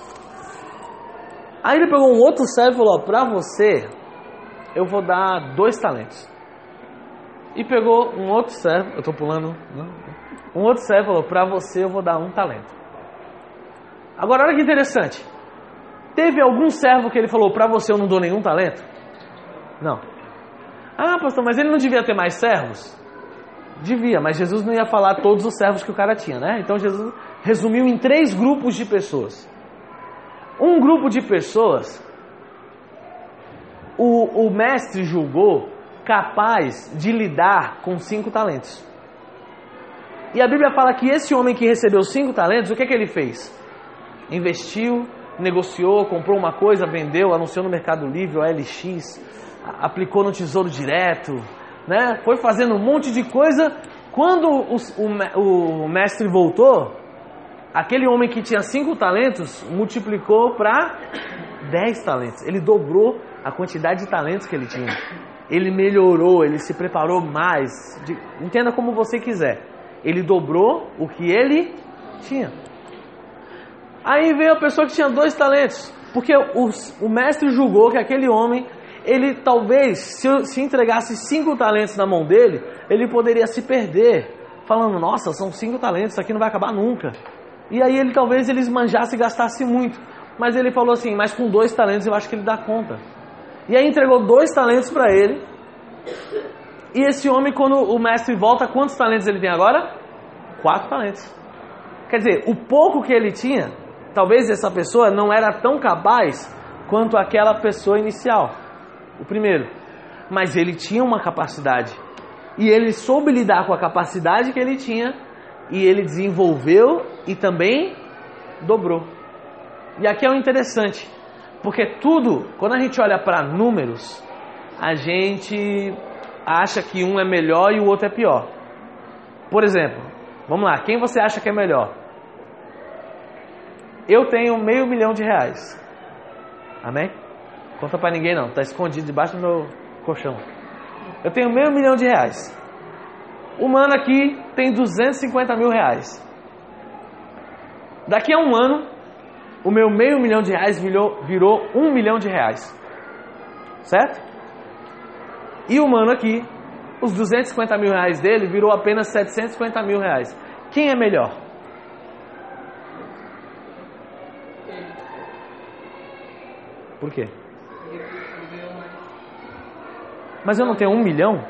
S1: Aí ele pegou um outro servo e falou, ó, para você eu vou dar dois talentos. E pegou um outro servo, eu tô pulando, não? Um outro servo falou, para você eu vou dar um talento. Agora olha que interessante. Teve algum servo que ele falou, para você eu não dou nenhum talento? Não. Ah, pastor, mas ele não devia ter mais servos? Devia, mas Jesus não ia falar todos os servos que o cara tinha, né? Então Jesus resumiu em três grupos de pessoas. Um grupo de pessoas, o, o mestre julgou capaz de lidar com cinco talentos. E a Bíblia fala que esse homem que recebeu cinco talentos, o que é que ele fez? Investiu, negociou, comprou uma coisa, vendeu, anunciou no Mercado Livre, o L X, aplicou no Tesouro Direto, né? Foi fazendo um monte de coisa. Quando o, o, o mestre voltou, aquele homem que tinha cinco talentos multiplicou para dez talentos. Ele dobrou a quantidade de talentos que ele tinha. Ele melhorou, ele se preparou mais. De, entenda como você quiser. Ele dobrou o que ele tinha. Aí veio a pessoa que tinha dois talentos. Porque o, o mestre julgou que aquele homem, ele talvez, se, se entregasse cinco talentos na mão dele, ele poderia se perder. Falando, nossa, são cinco talentos, isso aqui não vai acabar nunca. E aí ele talvez ele esmanjasse e gastasse muito. Mas ele falou assim, mas com dois talentos eu acho que ele dá conta. E aí entregou dois talentos para ele. E esse homem, quando o mestre volta, quantos talentos ele tem agora? Quatro talentos. Quer dizer, o pouco que ele tinha, talvez essa pessoa não era tão capaz quanto aquela pessoa inicial, o primeiro. Mas ele tinha uma capacidade. E ele soube lidar com a capacidade que ele tinha. E ele desenvolveu e também dobrou. E aqui é o interessante. Porque tudo, quando a gente olha para números, a gente acha que um é melhor e o outro é pior. Por exemplo, vamos lá, quem você acha que é melhor? Eu tenho meio milhão de reais. Amém? Conta para ninguém não, está escondido debaixo do meu colchão. Eu tenho meio milhão de reais. O mano aqui tem duzentos e cinquenta mil reais. Daqui a um ano, o meu meio milhão de reais virou, virou um milhão de reais. Certo? E o mano aqui, os duzentos e cinquenta mil reais dele virou apenas setecentos e cinquenta mil reais. Quem é melhor? Por quê? Mas eu não tenho um milhão?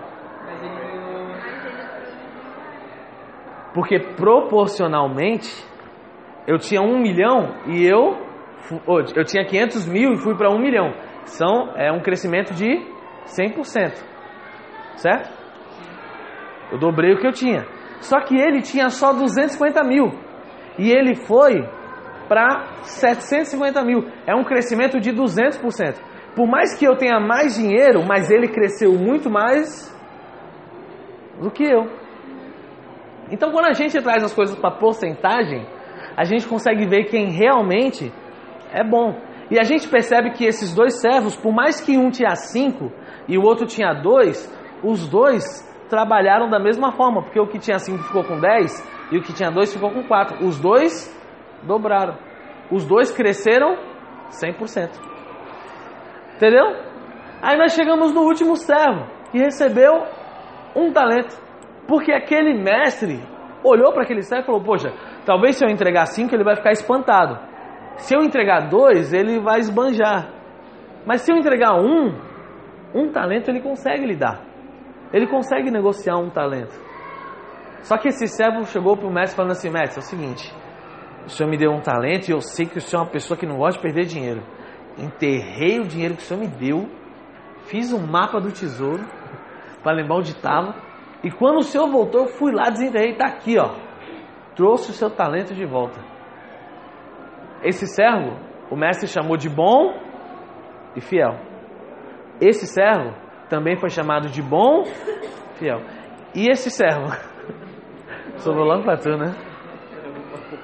S1: Porque proporcionalmente eu tinha um milhão e eu eu tinha quinhentos mil e fui para um milhão. São, é um crescimento de cem por cento. Certo? Eu dobrei o que eu tinha. Só que ele tinha só duzentos e cinquenta mil. E ele foi para setecentos e cinquenta mil. É um crescimento de duzentos por cento. Por mais que eu tenha mais dinheiro, mas ele cresceu muito mais do que eu. Então, quando a gente traz as coisas para porcentagem, a gente consegue ver quem realmente é bom. E a gente percebe que esses dois servos, por mais que um tinha cinco e o outro tinha dois, os dois trabalharam da mesma forma, porque o que tinha cinco ficou com dez e o que tinha dois ficou com quatro. Os dois dobraram. Os dois cresceram cem por cento. Entendeu? Aí nós chegamos no último servo, que recebeu um talento. Porque aquele mestre olhou para aquele servo e falou, poxa, talvez se eu entregar cinco ele vai ficar espantado. Se eu entregar dois, ele vai esbanjar. Mas se eu entregar um, um talento ele consegue lidar. Ele consegue negociar um talento. Só que esse servo chegou para o mestre falando assim, mestre, é o seguinte, o senhor me deu um talento e eu sei que o senhor é uma pessoa que não gosta de perder dinheiro. Enterrei o dinheiro que o senhor me deu, fiz um mapa do tesouro para lembrar onde estava. E quando o senhor voltou, eu fui lá, desenterrei, está aqui, ó. Trouxe o seu talento de volta. Esse servo, o mestre chamou de bom e fiel. Esse servo também foi chamado de bom e fiel. E esse servo? Sobrou logo para tu, né?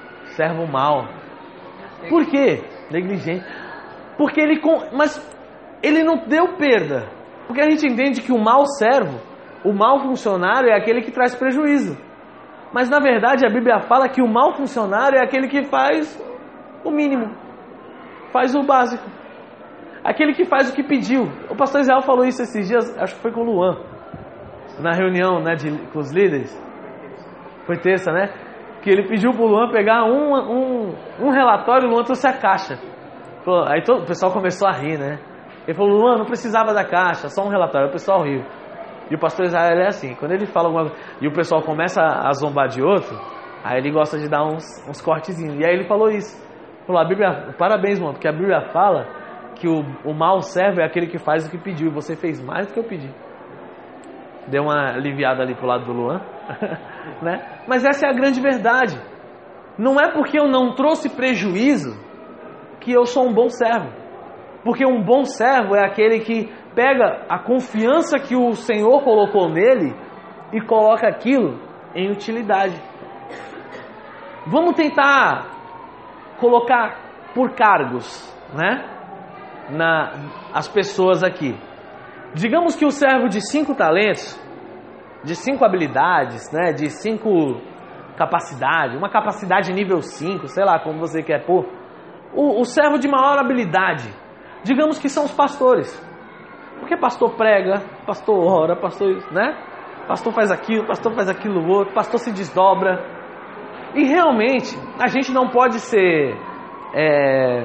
S1: Servo mau. Por quê? Negligente. Porque ele... Mas ele não deu perda. Porque a gente entende que o mau servo, o mau funcionário é aquele que traz prejuízo. Mas na verdade a Bíblia fala que o mau funcionário é aquele que faz o mínimo, faz o básico, aquele que faz o que pediu. O pastor Israel falou isso esses dias, acho que foi com o Luan, na reunião, né, de, com os líderes. Foi terça, né? Que ele pediu pro Luan pegar um, um, um relatório, o Luan trouxe a caixa. Aí todo, o pessoal começou a rir, né? Ele falou, Luan, não precisava da caixa, só um relatório. O pessoal riu. E o pastor Israel é assim, quando ele fala alguma coisa e o pessoal começa a zombar de outro, aí ele gosta de dar uns, uns cortezinhos. E aí ele falou isso. Falou, a Bíblia, parabéns, mano, porque a Bíblia fala que o, o mau servo é aquele que faz o que pediu. E você fez mais do que eu pedi. Deu uma aliviada ali pro lado do Luan. Né? Mas essa é a grande verdade. Não é porque eu não trouxe prejuízo que eu sou um bom servo. Porque um bom servo é aquele que pega a confiança que o Senhor colocou nele e coloca aquilo em utilidade. Vamos tentar colocar por cargos, né? Na, as pessoas aqui. Digamos que o servo de cinco talentos, de cinco habilidades, né? De cinco capacidades, uma capacidade nível cinco, sei lá como você quer pôr. O, o servo de maior habilidade, digamos que são os pastores. Porque pastor prega, pastor ora, pastor, né? Pastor faz aquilo, pastor faz aquilo outro, pastor se desdobra. E realmente, a gente não pode ser... É...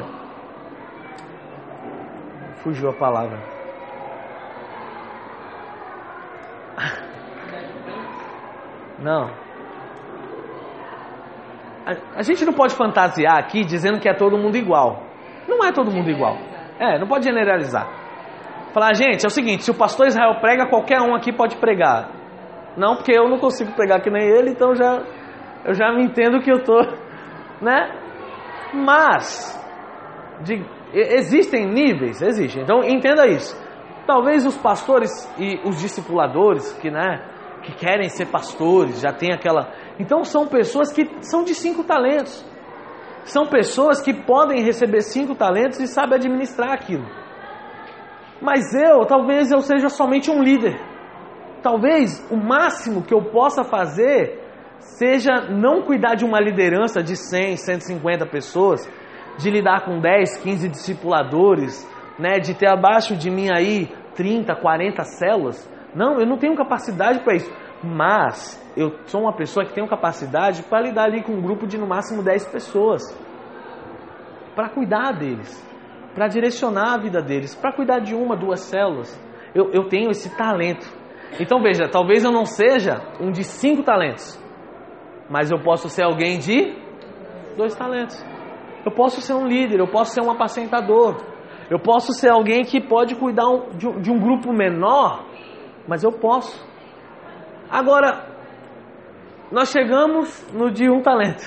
S1: Fugiu a palavra. Não. A, a gente não pode fantasiar aqui dizendo que é todo mundo igual. Não é todo mundo igual. É, não pode generalizar. Falar, gente, é o seguinte, se o pastor Israel prega, qualquer um aqui pode pregar. Não, porque eu não consigo pregar que nem ele, então já, eu já me entendo que eu tô, né? Mas, de, existem níveis, existem. Então, entenda isso. Talvez os pastores e os discipuladores, que, né, que querem ser pastores, já tem aquela... Então, são pessoas que são de cinco talentos. São pessoas que podem receber cinco talentos e sabem administrar aquilo. Mas eu, talvez eu seja somente um líder. Talvez o máximo que eu possa fazer seja não cuidar de uma liderança de cem, cento e cinquenta pessoas, de lidar com dez, quinze discipuladores, né, de ter abaixo de mim aí trinta, quarenta células. Não, eu não tenho capacidade para isso. Mas eu sou uma pessoa que tem capacidade para lidar ali com um grupo de no máximo dez pessoas. Para cuidar deles. Para direcionar a vida deles, para cuidar de uma, duas células. Eu, eu tenho esse talento. Então veja, talvez eu não seja um de cinco talentos, mas eu posso ser alguém de dois talentos. Eu posso ser um líder, eu posso ser um apacentador, eu posso ser alguém que pode cuidar de um, de um grupo menor, mas eu posso. Agora, nós chegamos no de um talento.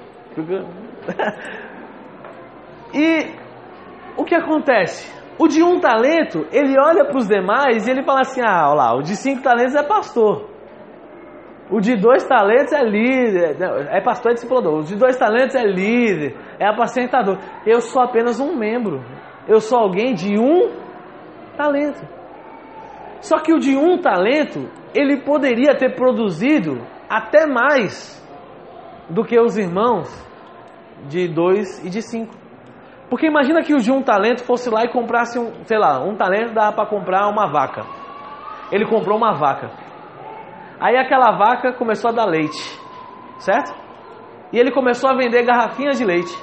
S1: E... o que acontece? O de um talento, ele olha para os demais e ele fala assim, ah, olha lá, o de cinco talentos é pastor. O de dois talentos é líder, é pastor e discipulador. O de dois talentos é líder, é apacentador. Eu sou apenas um membro. Eu sou alguém de um talento. Só que o de um talento, ele poderia ter produzido até mais do que os irmãos de dois e de cinco. Porque imagina que o de um talento fosse lá e comprasse, um, sei lá, um talento dava para comprar uma vaca. Ele comprou uma vaca. Aí aquela vaca começou a dar leite, certo? E ele começou a vender garrafinhas de leite.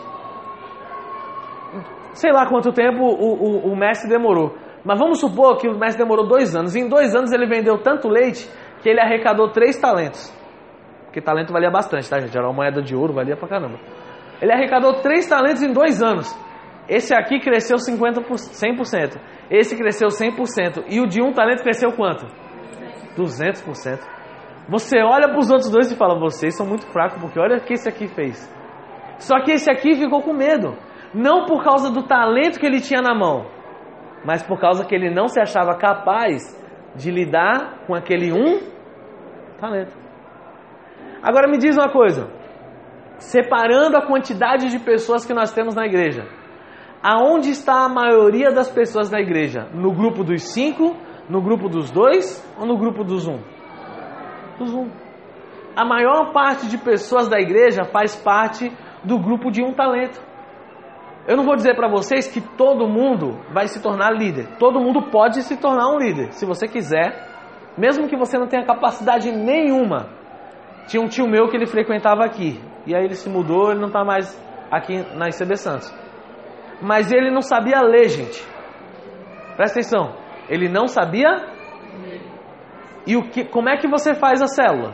S1: Sei lá quanto tempo o, o, o mestre demorou. Mas vamos supor que o mestre demorou dois anos. E em dois anos ele vendeu tanto leite que ele arrecadou três talentos. Porque talento valia bastante, tá, gente? Era uma moeda de ouro, valia pra caramba. Ele arrecadou três talentos em dois anos. Esse aqui cresceu cinquenta por cento, cem por cento. Esse cresceu cem por cento. E o de um talento cresceu quanto? duzentos por cento. Você olha para os outros dois e fala, vocês são muito fracos, porque olha o que esse aqui fez. Só que esse aqui ficou com medo. Não por causa do talento que ele tinha na mão, mas por causa que ele não se achava capaz de lidar com aquele um talento. Agora me diz uma coisa. Separando a quantidade de pessoas que nós temos na igreja, Aonde está a maioria das pessoas da igreja? No grupo dos cinco, no grupo dos dois ou no grupo dos um? Dos um. A maior parte de pessoas da igreja faz parte do grupo de um talento. Eu não vou dizer para vocês que todo mundo vai se tornar líder. Todo mundo pode se tornar um líder, se você quiser, mesmo que você não tenha capacidade nenhuma. Tinha um tio meu que ele frequentava aqui, e aí ele se mudou, ele não está mais aqui na I C B Santos. Mas ele não sabia ler, gente. Presta atenção, ele não sabia. E o que, como é que você faz a célula?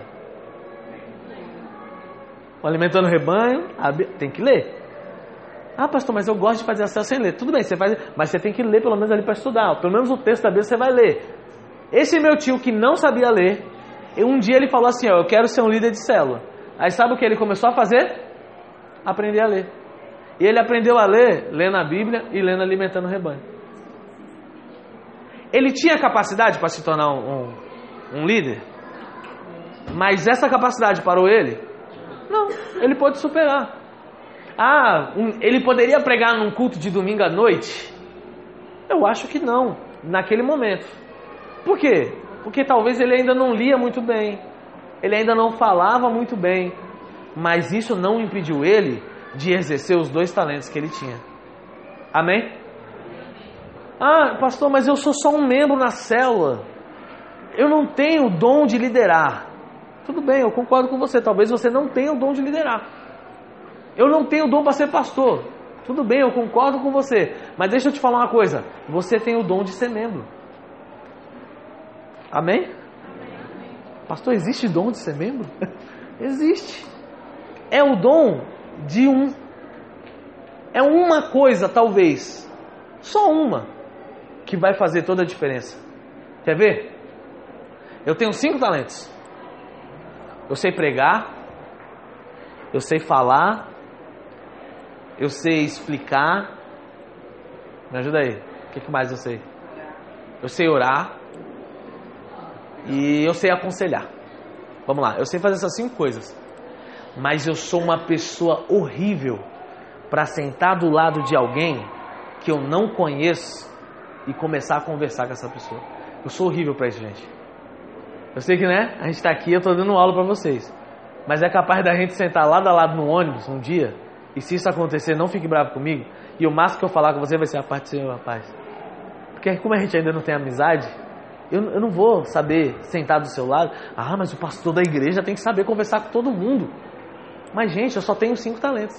S1: Alimentando o rebanho, tem que ler. Ah, pastor, mas eu gosto de fazer a célula sem ler. Tudo bem, você faz, mas você tem que ler pelo menos ali para estudar. Pelo menos o texto da Bíblia você vai ler. Esse meu tio que não sabia ler, um dia ele falou assim, ó, eu quero ser um líder de célula. Aí sabe o que ele começou a fazer? Aprender a ler. E ele aprendeu a ler, lendo a Bíblia e lendo Alimentando o Rebanho. Ele tinha capacidade para se tornar um, um, um líder? Mas essa capacidade parou ele? Não, ele pôde superar. Ah, um, ele poderia pregar num culto de domingo à noite? Eu acho que não, naquele momento. Por quê? Porque talvez ele ainda não lia muito bem, ele ainda não falava muito bem, mas isso não impediu ele de exercer os dois talentos que ele tinha. Amém? Ah, pastor, mas eu sou só um membro na célula, eu não tenho o dom de liderar. Tudo bem, eu concordo com você, talvez você não tenha o dom de liderar. Eu não tenho o dom para ser pastor. Tudo bem, eu concordo com você, mas deixa eu te falar uma coisa, você tem o dom de ser membro. Amém? Pastor, existe dom de ser membro? Existe. É o dom de um. É uma coisa, talvez, só uma, que vai fazer toda a diferença. Quer ver? Eu tenho cinco talentos. Eu sei pregar, eu sei falar, eu sei explicar. Me ajuda aí. O que mais eu sei? Eu sei orar. E eu sei aconselhar. Vamos lá, eu sei fazer essas cinco coisas. Mas eu sou uma pessoa horrível para sentar do lado de alguém que eu não conheço e começar a conversar com essa pessoa. Eu sou horrível para isso, gente. Eu sei que, né? A gente está aqui, eu estou dando aula para vocês. Mas é capaz da gente sentar lado a lado no ônibus um dia, e se isso acontecer, não fique bravo comigo, e o máximo que eu falar com você vai ser a parte do Senhor, rapaz. Porque como a gente ainda não tem amizade, eu, eu não vou saber sentar do seu lado. Ah, mas o pastor da igreja tem que saber conversar com todo mundo. Mas, gente, eu só tenho cinco talentos.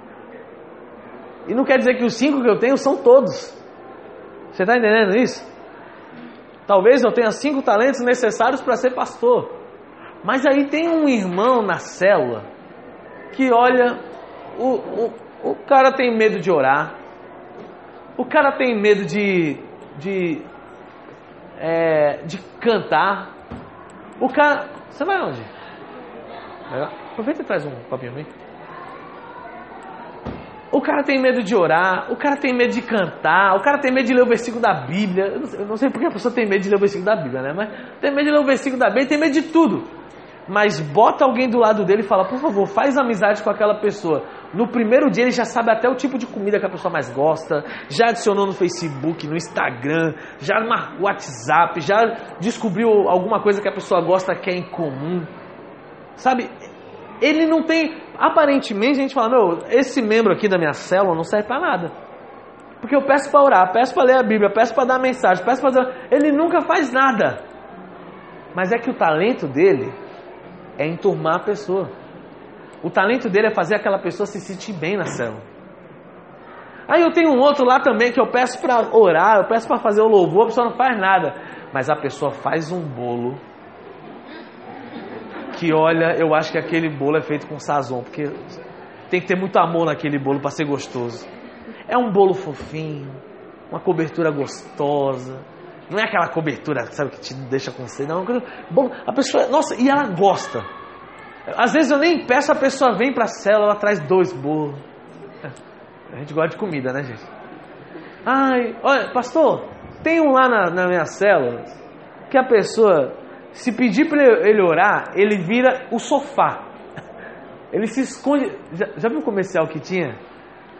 S1: E não quer dizer que os cinco que eu tenho são todos. Você está entendendo isso? Talvez eu tenha cinco talentos necessários para ser pastor. Mas aí tem um irmão na célula que, olha, o, o, o cara tem medo de orar. O cara tem medo de, de, é, de cantar. O cara... Você vai onde? Aproveita e traz um copinho pra mim. O cara tem medo de orar, o cara tem medo de cantar, o cara tem medo de ler o versículo da Bíblia. Eu não sei, eu não sei porque a pessoa tem medo de ler o versículo da Bíblia, né? Mas tem medo de ler o versículo da Bíblia, tem medo de tudo. Mas bota alguém do lado dele e fala, por favor, faz amizade com aquela pessoa. No primeiro dia ele já sabe até o tipo de comida que a pessoa mais gosta, já adicionou no Facebook, no Instagram, já no WhatsApp, já descobriu alguma coisa que a pessoa gosta que é em comum. Sabe, ele não tem... Aparentemente a gente fala, meu, esse membro aqui da minha célula não serve pra nada. Porque eu peço pra orar, peço pra ler a Bíblia, peço pra dar mensagem, peço pra fazer... Ele nunca faz nada. Mas é que o talento dele é enturmar a pessoa. O talento dele é fazer aquela pessoa se sentir bem na célula. Aí eu tenho um outro lá também que eu peço pra orar, eu peço pra fazer o louvor, a pessoa não faz nada. Mas a pessoa faz um bolo que, olha, eu acho que aquele bolo é feito com sazon, porque tem que ter muito amor naquele bolo para ser gostoso. É um bolo fofinho, uma cobertura gostosa, não é aquela cobertura, sabe, que te deixa com sede, não, bolo, a pessoa, nossa, e ela gosta. Às vezes eu nem peço, a pessoa vem para a célula, ela traz dois bolos. A gente gosta de comida, né, gente? Ai, olha, pastor, tem um lá na, na minha célula que a pessoa... Se pedir para ele orar, ele vira o sofá. Ele se esconde. Já, já viu o comercial que tinha?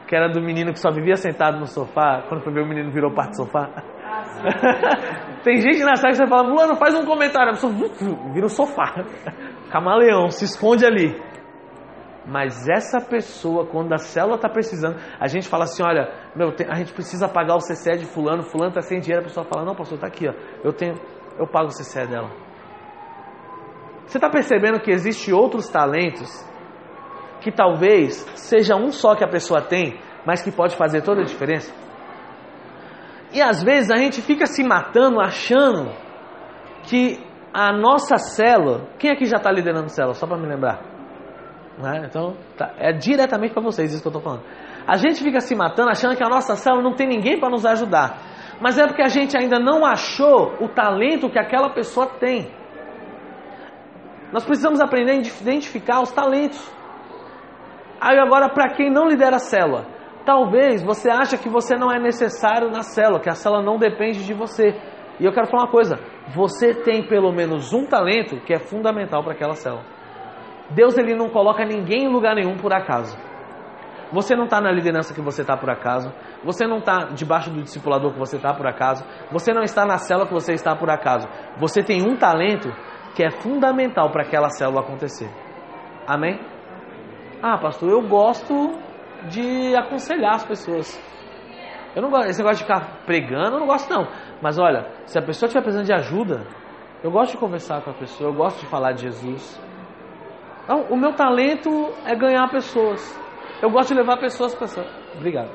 S1: que era do menino que só vivia sentado no sofá, quando foi ver o menino virou parte do sofá. Tem gente na sala que você fala, fulano, faz um comentário, a pessoa vira um sofá, camaleão, se esconde ali. Mas essa pessoa, quando a célula está precisando, a gente fala assim, olha, meu, tem, a gente precisa pagar o C C E de fulano, fulano está sem dinheiro, a pessoa fala, não, pastor, está aqui, ó, eu tenho, eu pago o C C E dela. Você está percebendo que existem outros talentos que talvez seja um só que a pessoa tem, mas que pode fazer toda a diferença? E às vezes a gente fica se matando achando que a nossa célula... Quem aqui já está liderando célula? Só para me lembrar. Né? Então, tá, é diretamente para vocês isso que eu estou falando. A gente fica se matando achando que a nossa célula não tem ninguém para nos ajudar. Mas é porque a gente ainda não achou o talento que aquela pessoa tem. Nós precisamos aprender a identificar os talentos. Aí agora, para quem não lidera a célula, talvez você ache que você não é necessário na célula, que a célula não depende de você. E eu quero falar uma coisa, você tem pelo menos um talento que é fundamental para aquela célula. Deus, ele não coloca ninguém em lugar nenhum por acaso. Você não está na liderança que você está por acaso, você não está debaixo do discipulador que você está por acaso, você não está na célula que você está por acaso. Você tem um talento que é fundamental para aquela célula acontecer. Amém? Ah, pastor, eu gosto de aconselhar as pessoas. Eu não gosto, esse negócio de ficar pregando, eu não gosto não. Mas olha, se a pessoa estiver precisando de ajuda, eu gosto de conversar com a pessoa, eu gosto de falar de Jesus. Então, o meu talento é ganhar pessoas. Eu gosto de levar pessoas para essa... Obrigado.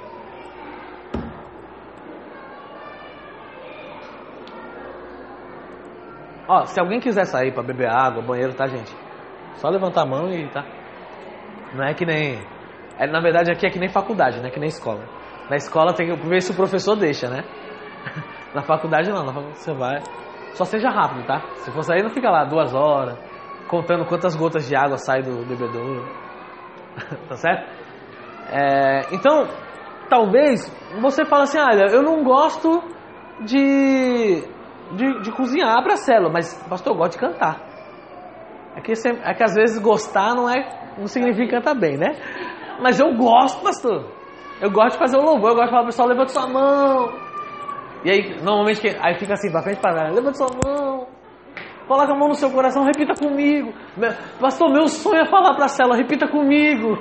S1: Ó, se alguém quiser sair para beber água, banheiro, tá, gente? Só levantar a mão e tá. Não é que nem... É, na verdade, aqui é que nem faculdade, não é que nem escola. Na escola tem que ver se o professor deixa, né? Na faculdade não, na faculdade você vai... Só seja rápido, tá? Se for sair, não fica lá duas horas, contando quantas gotas de água sai do bebedouro. Tá certo? É, então, talvez você fale assim, olha, eu não gosto de, de, de cozinhar para a célula, mas, pastor, eu gosto de cantar. É que, sempre, é que às vezes gostar não, é, não significa cantar bem, né? Mas eu gosto, pastor. Eu gosto de fazer o louvor, eu gosto de falar, pessoal, levanta sua mão. E aí, normalmente, aí fica assim, pra frente e pra trás, levanta sua mão. Coloca a mão no seu coração, repita comigo. Pastor, meu sonho é falar para a célula, repita comigo.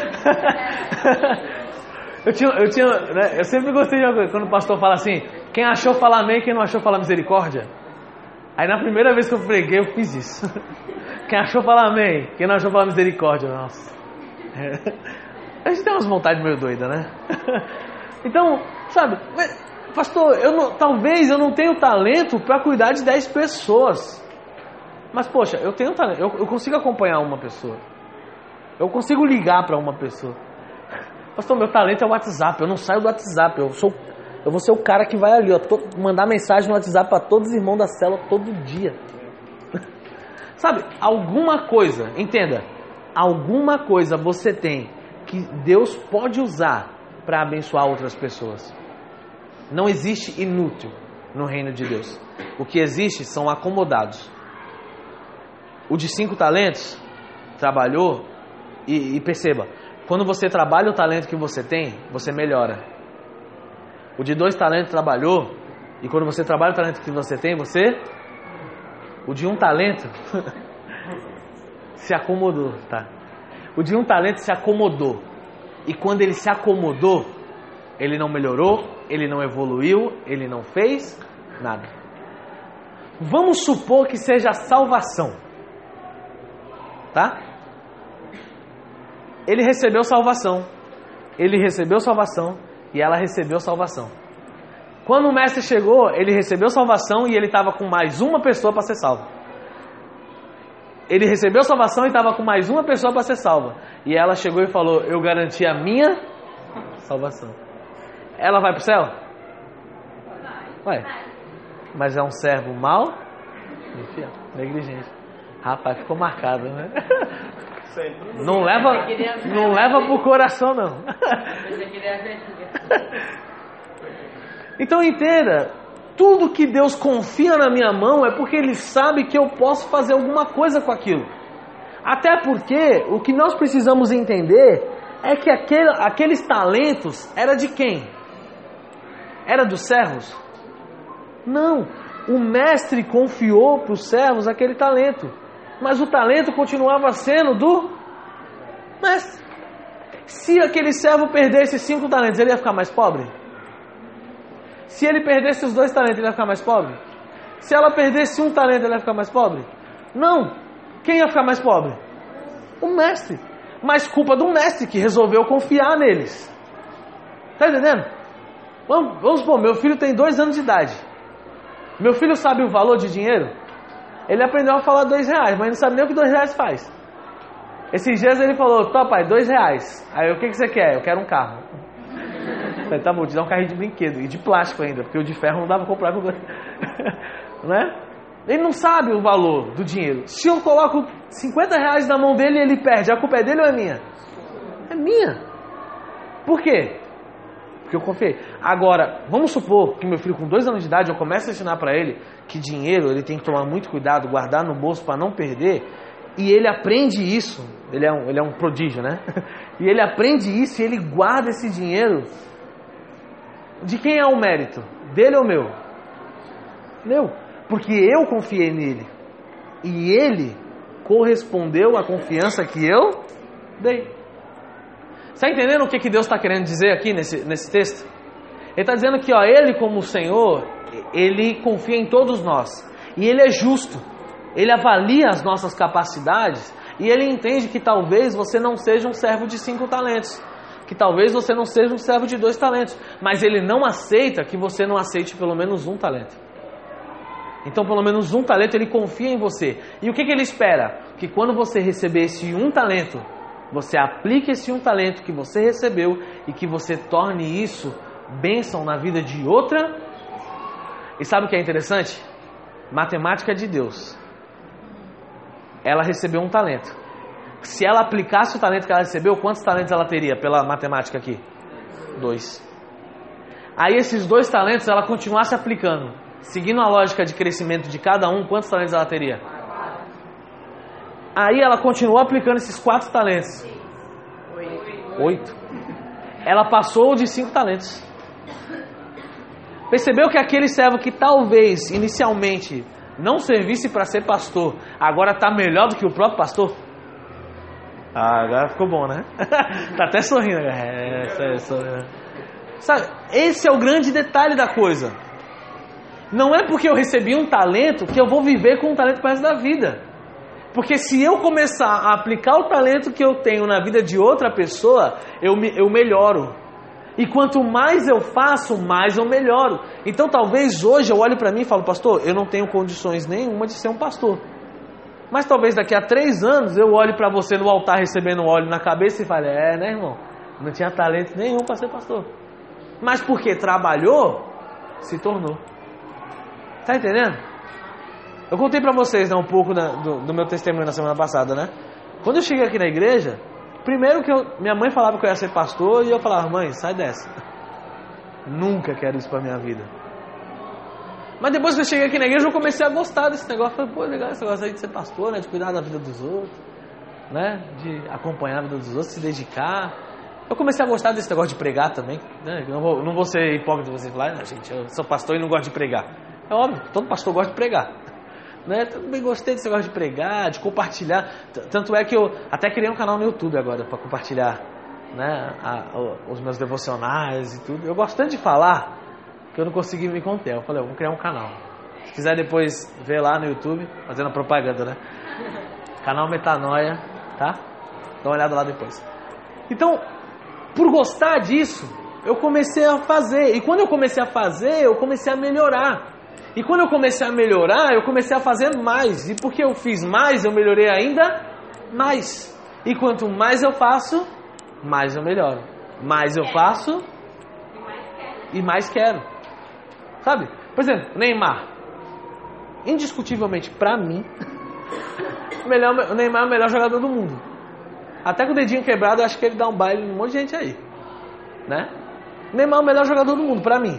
S1: eu, tinha, eu, tinha, né, eu sempre gostei de uma coisa, quando o pastor fala assim, quem achou fala amém, quem não achou fala misericórdia. Aí na primeira vez que eu preguei, eu fiz isso. Quem achou fala amém, quem não achou fala misericórdia. Nossa. A gente tem umas vontades meio doidas, né? Então, sabe, pastor, eu não, talvez eu não tenha o talento para cuidar de dez pessoas. Mas, poxa, eu tenho talento, eu, eu consigo acompanhar uma pessoa. Eu consigo ligar para uma pessoa. Pastor, meu talento é o WhatsApp, eu não saio do WhatsApp. Eu, sou, eu vou ser o cara que vai ali, ó, to, mandar mensagem no WhatsApp para todos os irmãos da célula todo dia. Sabe, alguma coisa, entenda, alguma coisa você tem que Deus pode usar para abençoar outras pessoas. Não existe inútil no reino de Deus. O que existe são acomodados. O de cinco talentos trabalhou e, e perceba, quando você trabalha o talento que você tem, você melhora. O de dois talentos trabalhou e quando você trabalha o talento que você tem, você... O de um talento se acomodou, tá? O de um talento se acomodou. E quando ele se acomodou, ele não melhorou, ele não evoluiu, ele não fez nada. Vamos supor que seja a salvação. Tá? Ele recebeu salvação. Ele recebeu salvação e ela recebeu salvação. Quando o mestre chegou, ele recebeu salvação e ele estava com mais uma pessoa para ser salva. Ele recebeu salvação e estava com mais uma pessoa para ser salva. E ela chegou e falou, eu garanti a minha salvação. Ela vai para o céu? Vai. Mas é um servo mau? Enfim, negligente. Rapaz, ficou marcado, né? Não leva, não leva pro coração, não. Então entenda, tudo que Deus confia na minha mão é porque Ele sabe que eu posso fazer alguma coisa com aquilo. Até porque o que nós precisamos entender é que aquele, aqueles talentos era de quem? Era dos servos? Não. O mestre confiou para os servos aquele talento. Mas o talento continuava sendo do mestre. Se aquele servo perdesse cinco talentos, ele ia ficar mais pobre? Se ele perdesse os dois talentos, ele ia ficar mais pobre? Se ela perdesse um talento, ele ia ficar mais pobre? Não. Quem ia ficar mais pobre? O mestre. Mas culpa do mestre que resolveu confiar neles. Tá entendendo? Vamos, vamos supor, meu filho tem dois anos de idade. Meu filho sabe o valor de dinheiro? Ele aprendeu a falar dois reais, mas não sabe nem o que dois reais faz. Esses dias ele falou, tá pai, dois reais. Aí eu, o que, que você quer? Eu quero um carro. Eu falei, tá bom, te dá um carrinho de brinquedo. E de plástico ainda, porque o de ferro não dava pra comprar com dois. Né? Ele não sabe o valor do dinheiro. Se eu coloco cinquenta reais na mão dele e ele perde, a culpa é dele ou é minha? É minha. Por quê? Porque eu confiei. Agora, vamos supor que meu filho com dois anos de idade, eu começo a ensinar para ele que dinheiro ele tem que tomar muito cuidado, guardar no bolso para não perder. E ele aprende isso. Ele é um, ele é um prodígio, né? E ele aprende isso e ele guarda esse dinheiro. De quem é o mérito? Dele ou meu? Meu. Porque eu confiei nele. E ele correspondeu à confiança que eu dei. Está entendendo o que, que Deus está querendo dizer aqui nesse, nesse texto? Ele está dizendo que ó, Ele como o Senhor, Ele confia em todos nós. E Ele é justo. Ele avalia as nossas capacidades. E Ele entende que talvez você não seja um servo de cinco talentos. Que talvez você não seja um servo de dois talentos. Mas Ele não aceita que você não aceite pelo menos um talento. Então pelo menos um talento Ele confia em você. E o que, que Ele espera? Que quando você receber esse um talento, você aplique esse um talento que você recebeu e que você torne isso bênção na vida de outra. E sabe o que é interessante? Matemática de Deus. Ela recebeu um talento. Se ela aplicasse o talento que ela recebeu, quantos talentos ela teria pela matemática aqui? Dois. Aí esses dois talentos ela continuasse aplicando, seguindo a lógica de crescimento de cada um, quantos talentos ela teria? Aí ela continuou aplicando esses quatro talentos. Oito. Oito. Ela passou de cinco talentos. Percebeu que aquele servo que talvez inicialmente não servisse para ser pastor, agora está melhor do que o próprio pastor? Ah, agora ficou bom, né? Tá até sorrindo. É, é, é, Sabe, esse é o grande detalhe da coisa. Não é porque eu recebi um talento que eu vou viver com um talento para o resto da vida. Porque se eu começar a aplicar o talento que eu tenho na vida de outra pessoa, eu, me, eu melhoro. E quanto mais eu faço, mais eu melhoro. Então talvez hoje eu olhe para mim e falo, pastor, eu não tenho condições nenhuma de ser um pastor. Mas talvez daqui a três anos eu olhe para você no altar recebendo óleo na cabeça e fale, é, né, irmão? Não tinha talento nenhum para ser pastor. Mas porque trabalhou, se tornou. Tá entendendo? Eu contei pra vocês, né, um pouco da, do, do meu testemunho na semana passada, né? Quando eu cheguei aqui na igreja, primeiro que eu, minha mãe falava que eu ia ser pastor e eu falava, mãe, sai dessa. Nunca quero isso pra minha vida. Mas depois que eu cheguei aqui na igreja, eu comecei a gostar desse negócio. Falei, pô, legal esse negócio aí de ser pastor, né? De cuidar da vida dos outros, né? De acompanhar a vida dos outros, se dedicar. Eu comecei a gostar desse negócio de pregar também, né? Eu não vou, não vou ser hipócrita de você falar, não, gente, eu sou pastor e não gosto de pregar. É óbvio, todo pastor gosta de pregar. Né? Também gostei desse negócio de pregar, de compartilhar. Tanto é que eu até criei um canal no YouTube agora para compartilhar, né, a, a, os meus devocionais e tudo. Eu gosto tanto de falar que eu não consegui me conter. Eu falei, eu vou criar um canal. Se quiser depois ver lá no YouTube, fazendo propaganda, né? Canal Metanoia, tá? Dá uma olhada lá depois. Então, por gostar disso, eu comecei a fazer. E quando eu comecei a fazer, eu comecei a melhorar. E quando eu comecei a melhorar, eu comecei a fazer mais. E porque eu fiz mais, eu melhorei ainda mais. E quanto mais eu faço, mais eu melhoro. Mais eu faço e mais quero. Sabe? Por exemplo, Neymar. Indiscutivelmente, pra mim, o, melhor, o Neymar é o melhor jogador do mundo. Até com o dedinho quebrado, eu acho que ele dá um baile em um monte de gente aí. Né? O Neymar é o melhor jogador do mundo, pra mim.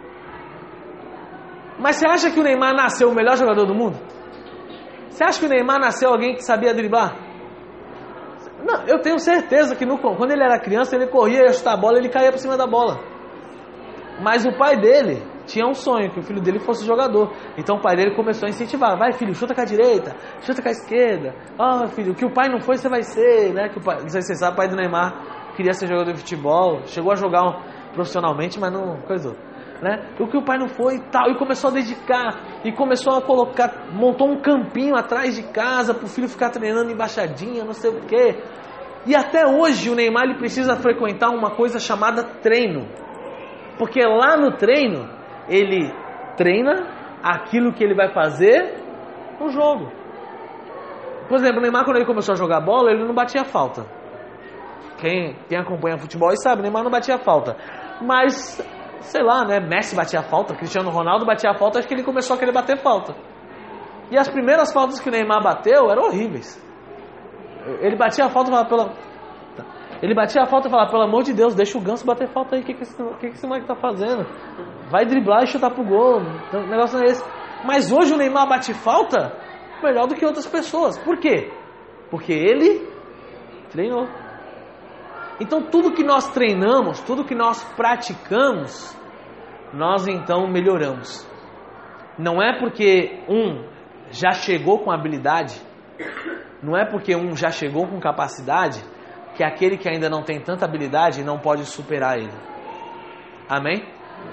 S1: Mas você acha que o Neymar nasceu o melhor jogador do mundo? Você acha que o Neymar nasceu alguém que sabia driblar? Não, eu tenho certeza que no, quando ele era criança, ele corria, ia chutar a bola, ele caía por cima da bola. Mas o pai dele tinha um sonho, que o filho dele fosse jogador. Então o pai dele começou a incentivar. Vai, filho, chuta com a direita, chuta com a esquerda. Ah, oh, filho, o que o pai não foi, você vai ser, né? Que o pai, não sei se você sabe, o pai do Neymar queria ser jogador de futebol, chegou a jogar um, profissionalmente, mas não coisou. Né? O que o pai não foi e tal, e começou a dedicar, e começou a colocar, montou um campinho atrás de casa para o filho ficar treinando embaixadinha, não sei o que. E até hoje o Neymar ele precisa frequentar uma coisa chamada treino, porque lá no treino ele treina aquilo que ele vai fazer no jogo. Por exemplo, o Neymar, quando ele começou a jogar bola, ele não batia falta. Quem, quem acompanha futebol sabe, o Neymar não batia falta, mas sei lá, né? Messi batia falta, Cristiano Ronaldo batia falta, acho que ele começou a querer bater falta. E as primeiras faltas que o Neymar bateu eram horríveis. Ele batia a falta e falava, pela... ele batia a falta e falava, pelo amor de Deus, deixa o Ganso bater falta aí, o que, que, esse... que, que esse moleque tá fazendo? Vai driblar e chutar pro gol, o negócio não é esse. Mas hoje o Neymar bate falta melhor do que outras pessoas. Por quê? Porque ele treinou. Então tudo que nós treinamos, tudo que nós praticamos, nós então melhoramos. Não é porque um já chegou com habilidade, não é porque um já chegou com capacidade, que aquele que ainda não tem tanta habilidade não pode superar ele. Amém?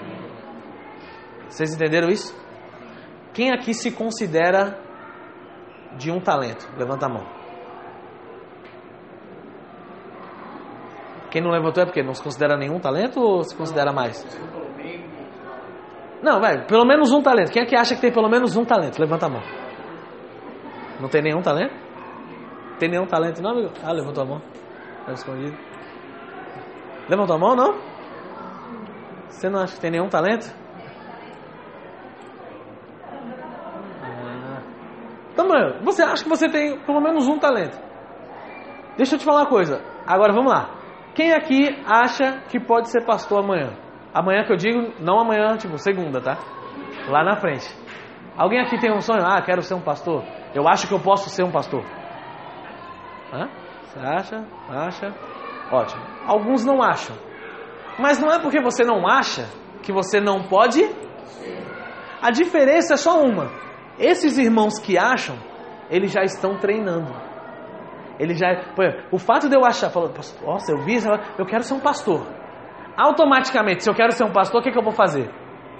S1: Vocês entenderam isso? Quem aqui se considera de um talento? Levanta a mão. Quem não levantou é porque não se considera nenhum talento ou se considera mais? Não, vai, pelo menos um talento. Quem é que acha que tem pelo menos um talento? Levanta a mão. Não tem nenhum talento? Tem nenhum talento não, amigo? Ah, levantou a mão. Tá escondido. Levantou a mão, não? Você não acha que tem nenhum talento? Ah. Então, mano, você acha que você tem pelo menos um talento? Deixa eu te falar uma coisa. Agora, vamos lá. Quem aqui acha que pode ser pastor amanhã? Amanhã que eu digo, não amanhã, tipo, segunda, tá? Lá na frente. Alguém aqui tem um sonho? Ah, quero ser um pastor. Eu acho que eu posso ser um pastor. Hã? Você acha? Acha? Ótimo. Alguns não acham. Mas não é porque você não acha que você não pode. A diferença é só uma. Esses irmãos que acham, eles já estão treinando. Ele já, o fato de eu achar, falando, nossa, eu vi, eu quero ser um pastor. Automaticamente, se eu quero ser um pastor, o que, que eu vou fazer?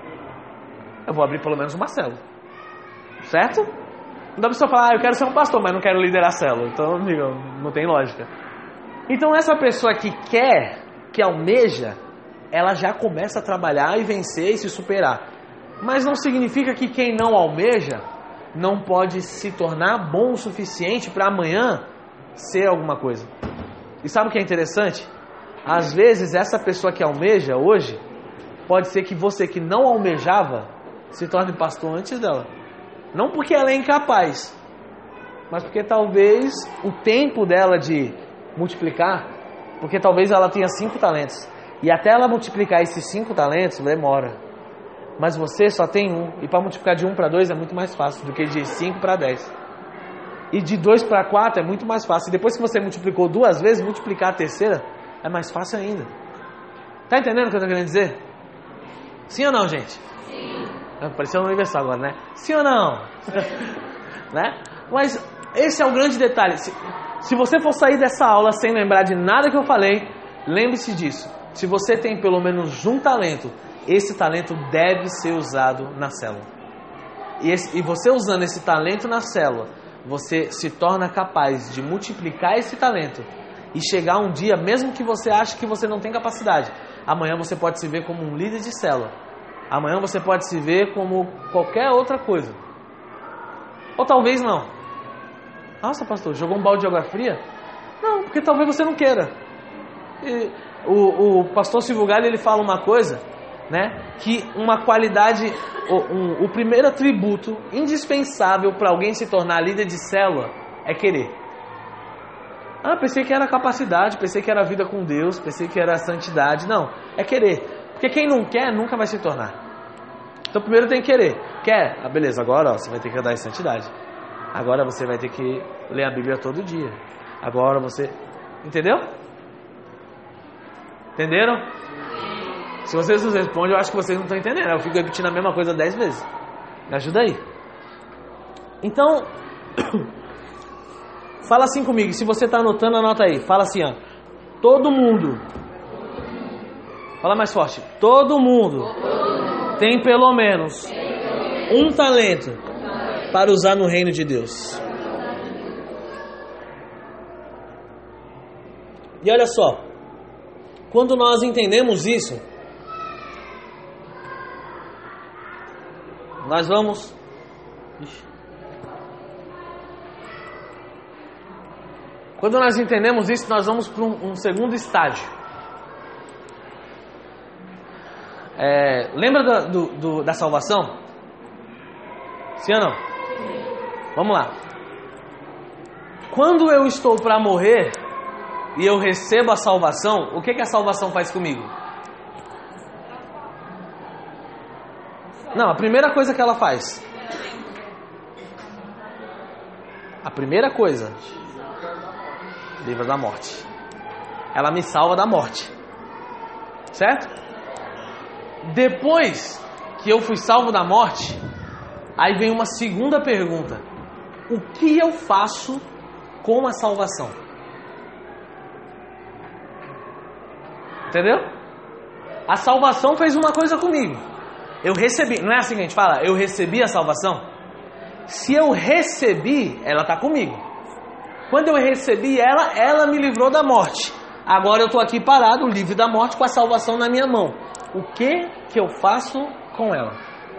S1: Eu vou abrir pelo menos uma célula. Certo? Não dá pra pessoa falar, ah, eu quero ser um pastor, mas não quero liderar a célula. Então, amigo, não tem lógica. Então, essa pessoa que quer, que almeja, ela já começa a trabalhar e vencer e se superar. Mas não significa que quem não almeja não pode se tornar bom o suficiente para amanhã ser alguma coisa. E sabe o que é interessante? Às vezes essa pessoa que almeja hoje, pode ser que você que não almejava se torne pastor antes dela. Não porque ela é incapaz, mas porque talvez o tempo dela de multiplicar, porque talvez ela tenha cinco talentos, e até ela multiplicar esses cinco talentos demora. Mas você só tem um, e para multiplicar de um para dois é muito mais fácil do que de cinco para dez. E de dois para quatro é muito mais fácil. E depois que você multiplicou duas vezes, multiplicar a terceira é mais fácil ainda. Tá entendendo o que eu estou querendo dizer? Sim ou não, gente? Sim. Pareceu no universal agora, né? Sim ou não? Né? Mas esse é o grande detalhe. Se, se você for sair dessa aula sem lembrar de nada que eu falei, lembre-se disso. Se você tem pelo menos um talento, esse talento deve ser usado na célula. E, esse, e você usando esse talento na célula, você se torna capaz de multiplicar esse talento e chegar um dia, mesmo que você ache que você não tem capacidade, amanhã você pode se ver como um líder de célula, amanhã você pode se ver como qualquer outra coisa, ou talvez não. Nossa, pastor, jogou um balde de água fria? Não, porque talvez você não queira. E o, o pastor Silvio Galli, ele fala uma coisa, né, que uma qualidade, um, o primeiro atributo indispensável para alguém se tornar líder de célula é querer. Ah, pensei que era capacidade, pensei que era vida com Deus, pensei que era santidade. Não, é querer. Porque quem não quer nunca vai se tornar. Então primeiro tem que querer. Quer? Ah, beleza, agora ó, você vai ter que andar em santidade. Agora você vai ter que ler a Bíblia todo dia. Agora você... Entendeu? Entenderam? Se vocês não respondem, eu acho que vocês não estão entendendo. Eu fico repetindo a mesma coisa dez vezes. Me ajuda aí. Então, fala assim comigo. Se você está anotando, anota aí. Fala assim, ó. Todo mundo. Fala mais forte. Todo mundo tem pelo menos um talento para usar no reino de Deus. E olha só. Quando nós entendemos isso, nós vamos... Ixi. Quando nós entendemos isso, nós vamos para um, um segundo estágio. É, lembra do, do, do, da salvação? Sim ou não? Vamos lá. Quando eu estou para morrer e eu recebo a salvação, o que, que a salvação faz comigo? Não, a primeira coisa que ela faz. A primeira coisa. Livra da morte. Ela me salva da morte. Certo? Depois que eu fui salvo da morte, aí vem uma segunda pergunta. O que eu faço com a salvação? Entendeu? A salvação fez uma coisa comigo. Eu recebi, não é assim que a gente fala? Eu recebi a salvação? Se eu recebi, ela está comigo. Quando eu recebi ela, ela me livrou da morte. Agora eu estou aqui parado, livre da morte, com a salvação na minha mão. O que que eu faço com ela?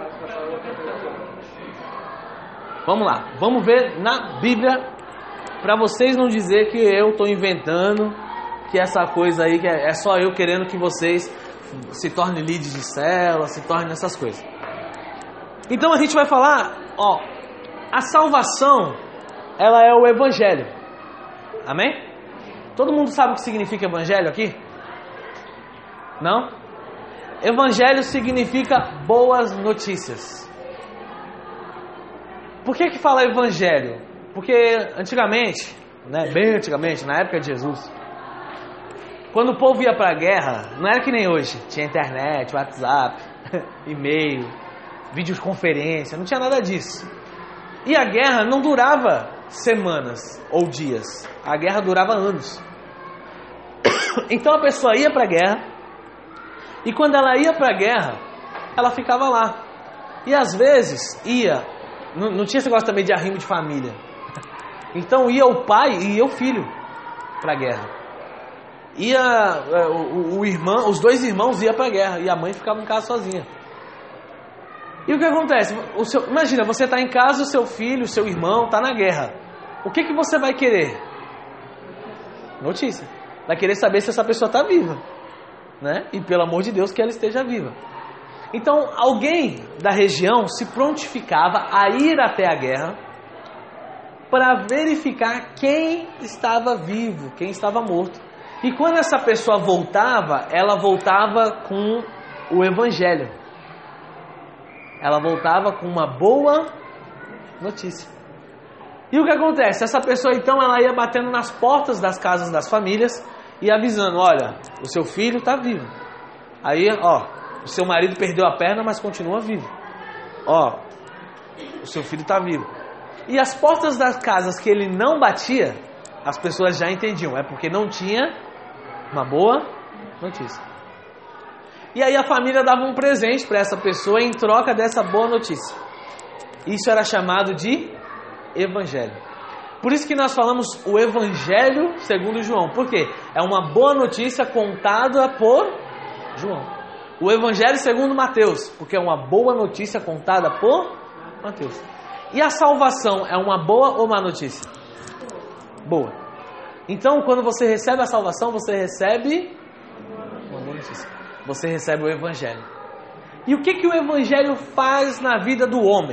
S1: Vamos lá, vamos ver na Bíblia, para vocês não dizer que eu estou inventando, que essa coisa aí, que é só eu querendo que vocês se tornem líderes de célula, se tornem essas coisas. Então a gente vai falar, ó, a salvação, ela é o Evangelho. Amém? Todo mundo sabe o que significa Evangelho aqui? Não? Evangelho significa boas notícias. Por que que fala Evangelho? Porque antigamente, né, bem antigamente, na época de Jesus, quando o povo ia para a guerra, não era que nem hoje. Tinha internet, WhatsApp, e-mail, videoconferência, não tinha nada disso. E a guerra não durava semanas ou dias. A guerra durava anos. Então a pessoa ia para a guerra, e quando ela ia para a guerra, ela ficava lá. E às vezes ia, não, não tinha esse negócio também de arrimo de família. Então ia o pai e ia o filho para a guerra. Ia o, o irmão, os dois irmãos iam para a guerra e a mãe ficava em casa sozinha. E o que acontece? O seu, imagina, você está em casa, o seu filho, o seu irmão está na guerra. O que, que você vai querer? Notícia. Vai querer saber se essa pessoa está viva, né? E pelo amor de Deus que ela esteja viva. Então alguém da região se prontificava a ir até a guerra para verificar quem estava vivo, quem estava morto. E quando essa pessoa voltava, ela voltava com o Evangelho. Ela voltava com uma boa notícia. E o que acontece? Essa pessoa então ela ia batendo nas portas das casas das famílias e avisando, olha, o seu filho está vivo. Aí, ó, o seu marido perdeu a perna, mas continua vivo. Ó, o seu filho está vivo. E as portas das casas que ele não batia, as pessoas já entendiam, é porque não tinha uma boa notícia. E aí a família dava um presente para essa pessoa em troca dessa boa notícia. Isso era chamado de Evangelho. Por isso que nós falamos o Evangelho segundo João. Por quê? É uma boa notícia contada por João. O Evangelho segundo Mateus, porque é uma boa notícia contada por Mateus. E a salvação é uma boa ou má notícia? Boa. Então, quando você recebe a salvação, você recebe uma boa notícia. Você recebe o Evangelho. E o que, que o Evangelho faz na vida do homem?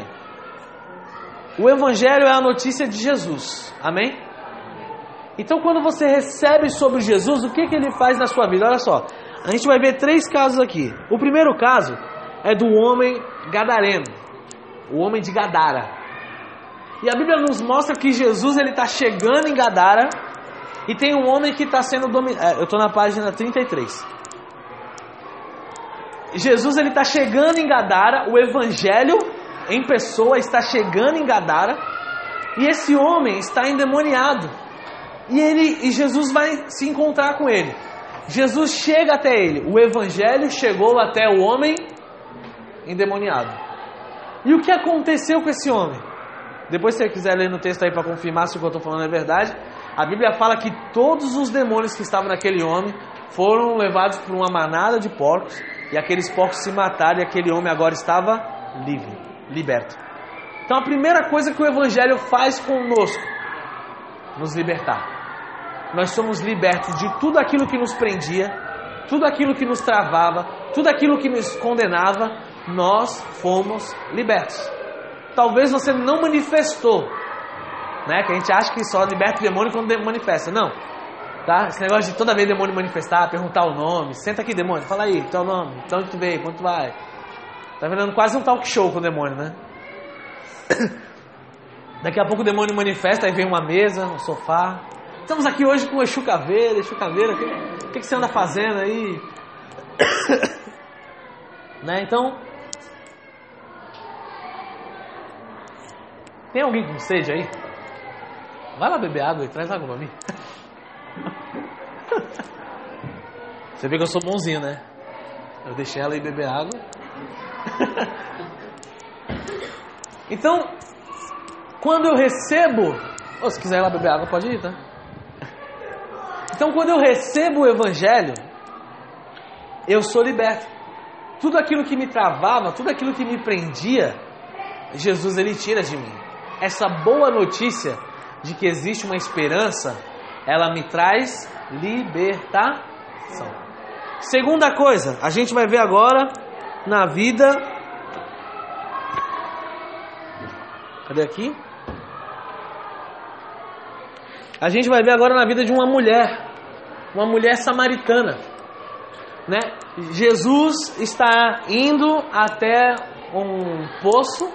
S1: O Evangelho é a notícia de Jesus. Amém? Então, quando você recebe sobre Jesus, o que, que ele faz na sua vida? Olha só. A gente vai ver três casos aqui. O primeiro caso é do homem gadareno. O homem de Gadara. E a Bíblia nos mostra que Jesus ele está chegando em Gadara E tem um homem que está sendo dominado. Eu estou na página trinta e três. Jesus ele está chegando em Gadara, o evangelho em pessoa está chegando em Gadara, e esse homem está endemoniado. E, ele, e Jesus vai se encontrar com ele. Jesus chega até ele. O evangelho chegou até o homem endemoniado. E o que aconteceu com esse homem? Depois, se você quiser ler no texto aí para confirmar se o que eu estou falando é verdade, a Bíblia fala que todos os demônios que estavam naquele homem foram levados por uma manada de porcos, e aqueles porcos se mataram, e aquele homem agora estava livre, liberto. Então a primeira coisa que o evangelho faz conosco, nos libertar. Nós somos libertos de tudo aquilo que nos prendia, tudo aquilo que nos travava, tudo aquilo que nos condenava. Nós fomos libertos. Talvez você não manifestou, né? Que a gente acha que só liberta o demônio quando manifesta. Não, tá? Esse negócio de toda vez demônio manifestar, perguntar o nome. Senta aqui, demônio, fala aí, teu nome, de onde tu veio, quando tu vai. Tá virando quase um talk show com o demônio, né? Daqui a pouco o demônio manifesta, aí vem uma mesa, um sofá. Estamos aqui hoje com o Exu Caveira. Exu Caveira, o que, que, que você anda fazendo aí? Né? Então, tem alguém com sede aí? Vai lá beber água e traz água pra mim. Você vê que eu sou bonzinho, né? Eu deixei ela ir beber água. Então, quando eu recebo... Oh, se quiser ir lá beber água, pode ir, tá? Então, quando eu recebo o evangelho, eu sou liberto. Tudo aquilo que me travava, tudo aquilo que me prendia, Jesus ele tira de mim. Essa boa notícia de que existe uma esperança, ela me traz libertação. Segunda coisa, a gente vai ver agora na vida... Cadê aqui? A gente vai ver agora na vida de uma mulher, uma mulher samaritana, né? Jesus está indo até um poço.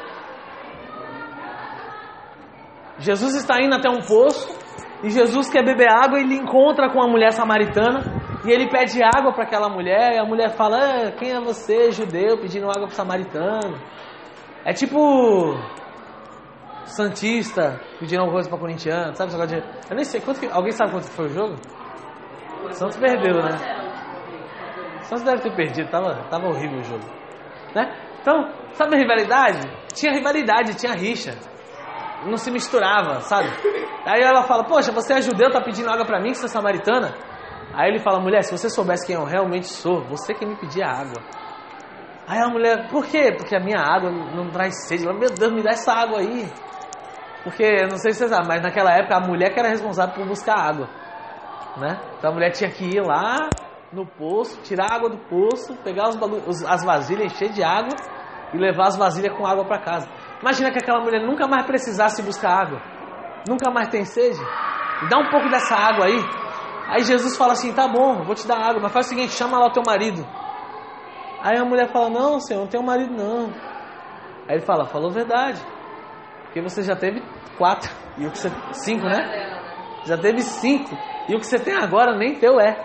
S1: Jesus está indo até um poço e Jesus quer beber água e ele encontra com a mulher samaritana e ele pede água para aquela mulher e a mulher fala: ah, quem é você, judeu, pedindo água para o samaritano? É tipo santista pedindo alguma coisa para corintiano, sabe? Eu nem sei, quanto que... alguém sabe quanto foi o jogo? O Santos perdeu, né? O Santos deve ter perdido, tava, tava horrível o jogo, né? Então, sabe a rivalidade? Tinha rivalidade, tinha rixa, não se misturava, sabe? Aí ela fala: poxa, você é judeu, tá pedindo água pra mim, que você é samaritana? Aí ele fala: mulher, se você soubesse quem eu realmente sou, você que me pedia água. Aí a mulher: por quê? Porque a minha água não traz sede. Ela: meu Deus, me dá essa água aí. Porque, eu não sei se vocês sabem, mas naquela época a mulher que era responsável por buscar água, né? Então a mulher tinha que ir lá no poço, tirar a água do poço, pegar os bagulho, as vasilhas, encher de água e levar as vasilhas com água para casa. Imagina que aquela mulher nunca mais precisasse buscar água, nunca mais tem sede. Dá um pouco dessa água aí. Aí Jesus fala assim: tá bom, vou te dar água, mas faz o seguinte, chama lá o teu marido. Aí a mulher fala: não, Senhor, não tenho marido não. Aí ele fala: falou verdade, porque você já teve quatro, e o que você... cinco, né? Já teve cinco, e o que você tem agora nem teu é.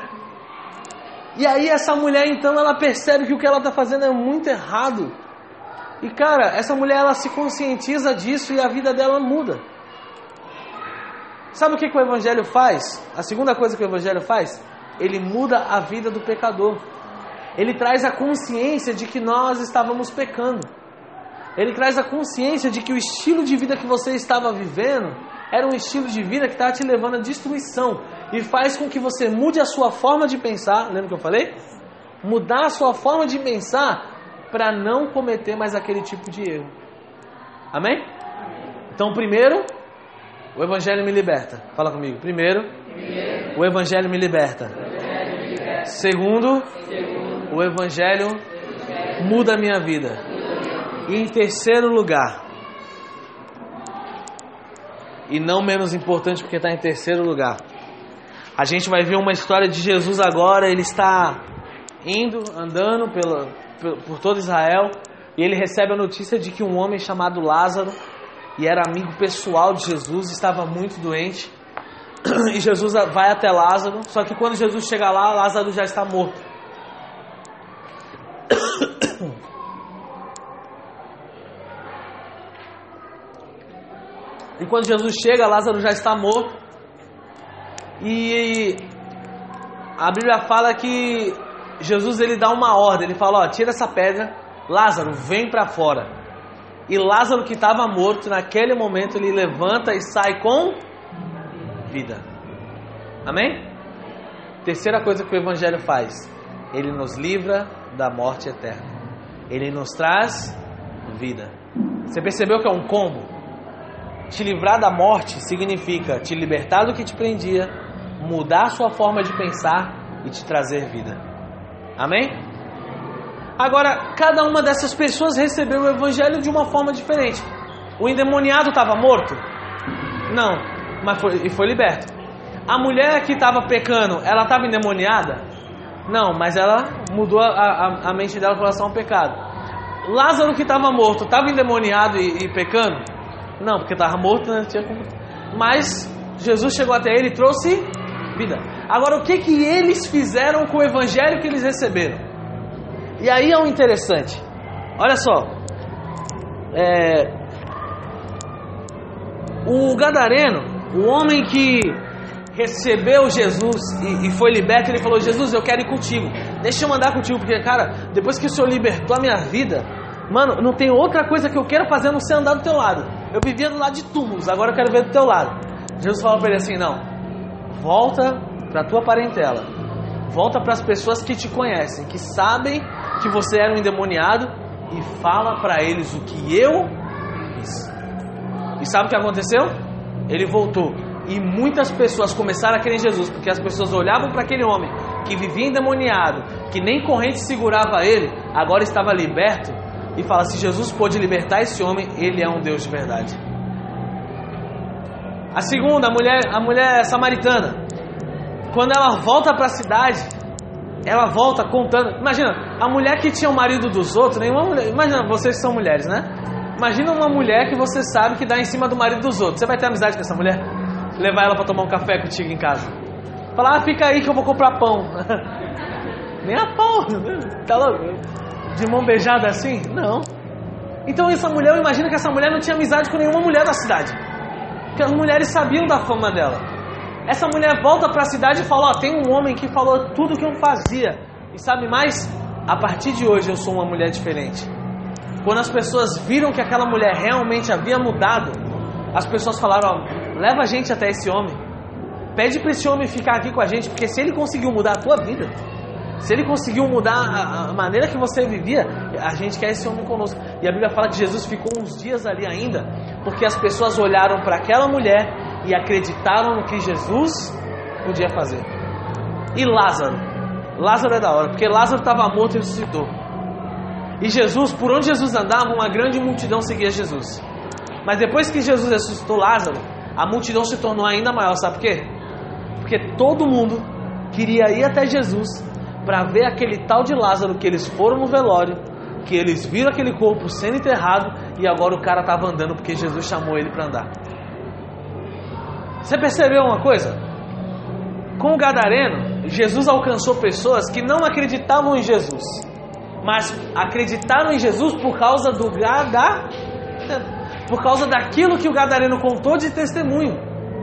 S1: E aí essa mulher então, ela percebe que o que ela está fazendo é muito errado. E cara, essa mulher, ela se conscientiza disso e a vida dela muda. Sabe o que, que o Evangelho faz? A segunda coisa que o Evangelho faz? Ele muda a vida do pecador. Ele traz a consciência de que nós estávamos pecando. Ele traz a consciência de que o estilo de vida que você estava vivendo era um estilo de vida que estava te levando à destruição. E faz com que você mude a sua forma de pensar. Lembra que eu falei? Mudar a sua forma de pensar para não cometer mais aquele tipo de erro. Amém? Então, primeiro, o Evangelho me liberta. Fala comigo. Primeiro, primeiro o Evangelho me liberta. Evangelho me liberta. Segundo, Segundo, o Evangelho, Evangelho muda a minha vida. E em terceiro lugar, e não menos importante porque está em terceiro lugar, a gente vai ver uma história de Jesus agora. Ele está indo, andando pela, por todo Israel, e ele recebe a notícia de que um homem chamado Lázaro, e era amigo pessoal de Jesus, estava muito doente. E Jesus vai até Lázaro, só que quando Jesus chega lá, Lázaro já está morto. E quando Jesus chega, Lázaro já está morto. E a Bíblia fala que Jesus ele dá uma ordem, ele fala, ó, tira essa pedra, Lázaro, vem para fora. E Lázaro que estava morto, naquele momento ele levanta e sai com vida. Amém? Terceira coisa que o Evangelho faz, ele nos livra da morte eterna. Ele nos traz vida. Você percebeu que é um combo? Te livrar da morte significa te libertar do que te prendia, mudar a sua forma de pensar e te trazer vida. Amém? Agora, cada uma dessas pessoas recebeu o Evangelho de uma forma diferente. O endemoniado estava morto? Não, mas foi, e foi liberto. A mulher que estava pecando, ela estava endemoniada? Não, mas ela mudou a, a, a mente dela com relação ao pecado. Lázaro que estava morto, estava endemoniado e, e pecando? Não, porque estava morto, né? Tinha como... Mas Jesus chegou até ele e trouxe vida. Agora, o que, que eles fizeram com o Evangelho que eles receberam? E aí é o interessante. Olha só. É... O gadareno, o homem que recebeu Jesus e, e foi liberto, ele falou, Jesus, eu quero ir contigo. Deixa eu andar contigo, porque, cara, depois que o Senhor libertou a minha vida, mano, não tem outra coisa que eu quero fazer a não ser andar do teu lado. Eu vivia do lado de túmulos, agora eu quero ver do teu lado. Jesus falou para ele assim, não, volta para a tua parentela, volta para as pessoas que te conhecem, que sabem que você era um endemoniado, e fala para eles o que eu fiz. E sabe o que aconteceu? Ele voltou, e muitas pessoas começaram a crer em Jesus, porque as pessoas olhavam para aquele homem que vivia endemoniado, que nem corrente segurava ele, agora estava liberto, e fala, se Jesus pôde libertar esse homem, ele é um Deus de verdade. A segunda, a mulher, a mulher samaritana, quando ela volta para a cidade, ela volta contando. Imagina, a mulher que tinha o marido dos outros, nenhuma mulher. Imagina, vocês que são mulheres, né? Imagina uma mulher que você sabe que dá em cima do marido dos outros. Você vai ter amizade com essa mulher? Levar ela para tomar um café contigo em casa. Falar, ah, fica aí que eu vou comprar pão. Nem a pão, tá louco? De mão beijada assim? Não. Então essa mulher, eu imagino que essa mulher não tinha amizade com nenhuma mulher da cidade, porque as mulheres sabiam da fama dela. Essa mulher volta para a cidade e fala, ó, tem um homem que falou tudo o que eu fazia. E sabe mais? A partir de hoje eu sou uma mulher diferente. Quando as pessoas viram que aquela mulher realmente havia mudado, as pessoas falaram, ó, leva a gente até esse homem. Pede para esse homem ficar aqui com a gente, porque se ele conseguiu mudar a tua vida, se ele conseguiu mudar a, a maneira que você vivia, a gente quer esse homem conosco. E a Bíblia fala que Jesus ficou uns dias ali ainda, porque as pessoas olharam para aquela mulher e acreditaram no que Jesus podia fazer. E Lázaro? Lázaro é da hora, porque Lázaro estava morto e ressuscitou. E Jesus, por onde Jesus andava, uma grande multidão seguia Jesus. Mas depois que Jesus ressuscitou Lázaro, a multidão se tornou ainda maior, sabe por quê? Porque todo mundo queria ir até Jesus para ver aquele tal de Lázaro que eles foram no velório, que eles viram aquele corpo sendo enterrado e agora o cara estava andando porque Jesus chamou ele para andar. Você percebeu uma coisa? Com o gadareno, Jesus alcançou pessoas que não acreditavam em Jesus, mas acreditaram em Jesus por causa do gada, por causa daquilo que o gadareno contou de testemunho.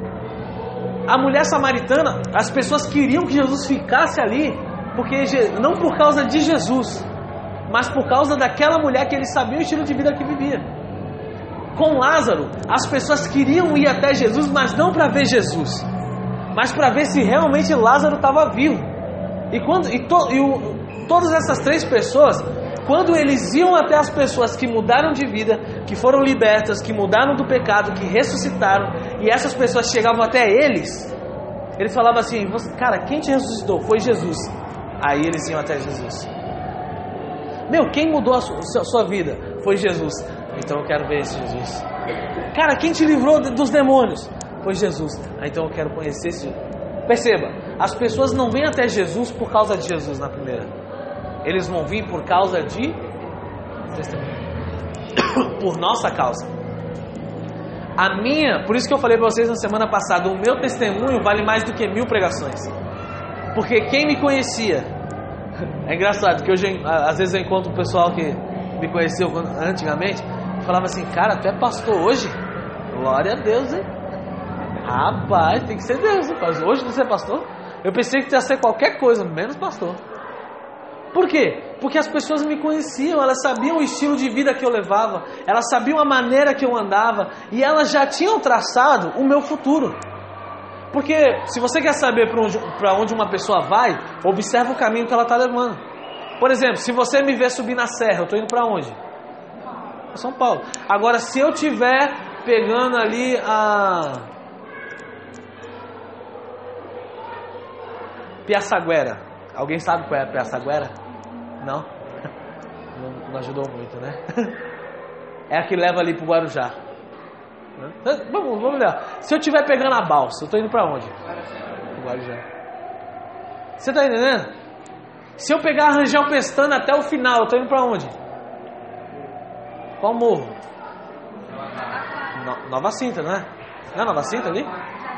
S1: A mulher samaritana, as pessoas queriam que Jesus ficasse ali, porque não por causa de Jesus, mas por causa daquela mulher que eles sabiam o estilo de vida que vivia. Com Lázaro, as pessoas queriam ir até Jesus, mas não para ver Jesus, mas para ver se realmente Lázaro estava vivo. E, quando, e, to, e o, todas essas três pessoas, quando eles iam até as pessoas que mudaram de vida, que foram libertas, que mudaram do pecado, que ressuscitaram, e essas pessoas chegavam até eles, eles falavam assim, cara, quem te ressuscitou? Foi Jesus. Aí eles iam até Jesus. Meu, quem mudou a sua, a sua vida? Foi Jesus. Então eu quero ver esse Jesus. Cara, quem te livrou dos demônios? Foi Jesus. Ah, então eu quero conhecer esse. Perceba, as pessoas não vêm até Jesus por causa de Jesus na primeira. Eles vão vir por causa de... por nossa causa. A minha, por isso que eu falei para vocês na semana passada, o meu testemunho vale mais do que mil pregações. Porque quem me conhecia, é engraçado que hoje às vezes eu encontro um pessoal que me conheceu antigamente, falava assim, cara, tu é pastor hoje? Glória a Deus, hein? Rapaz, tem que ser Deus, rapaz. Hoje você é pastor? Eu pensei que ia ser qualquer coisa, menos pastor. Por quê? Porque as pessoas me conheciam, elas sabiam o estilo de vida que eu levava, elas sabiam a maneira que eu andava, e elas já tinham traçado o meu futuro. Porque se você quer saber para onde, para onde uma pessoa vai, observa o caminho que ela está levando. Por exemplo, se você me ver subir na serra, eu estou indo para onde? Para São Paulo. Agora, se eu estiver pegando ali a Piaçaguera, alguém sabe qual é a Piaçaguera? Não? não? Não ajudou muito, né? É a que leva ali pro Guarujá. Vamos, vamos olhar. Se eu estiver pegando a balsa, eu estou indo para onde? Pro Guarujá. Você está entendendo? Se eu pegar a Rangel Pestana até o final, eu estou indo para onde? Qual morro? No, Nova Sintra, não é? Não é Nova Sintra ali?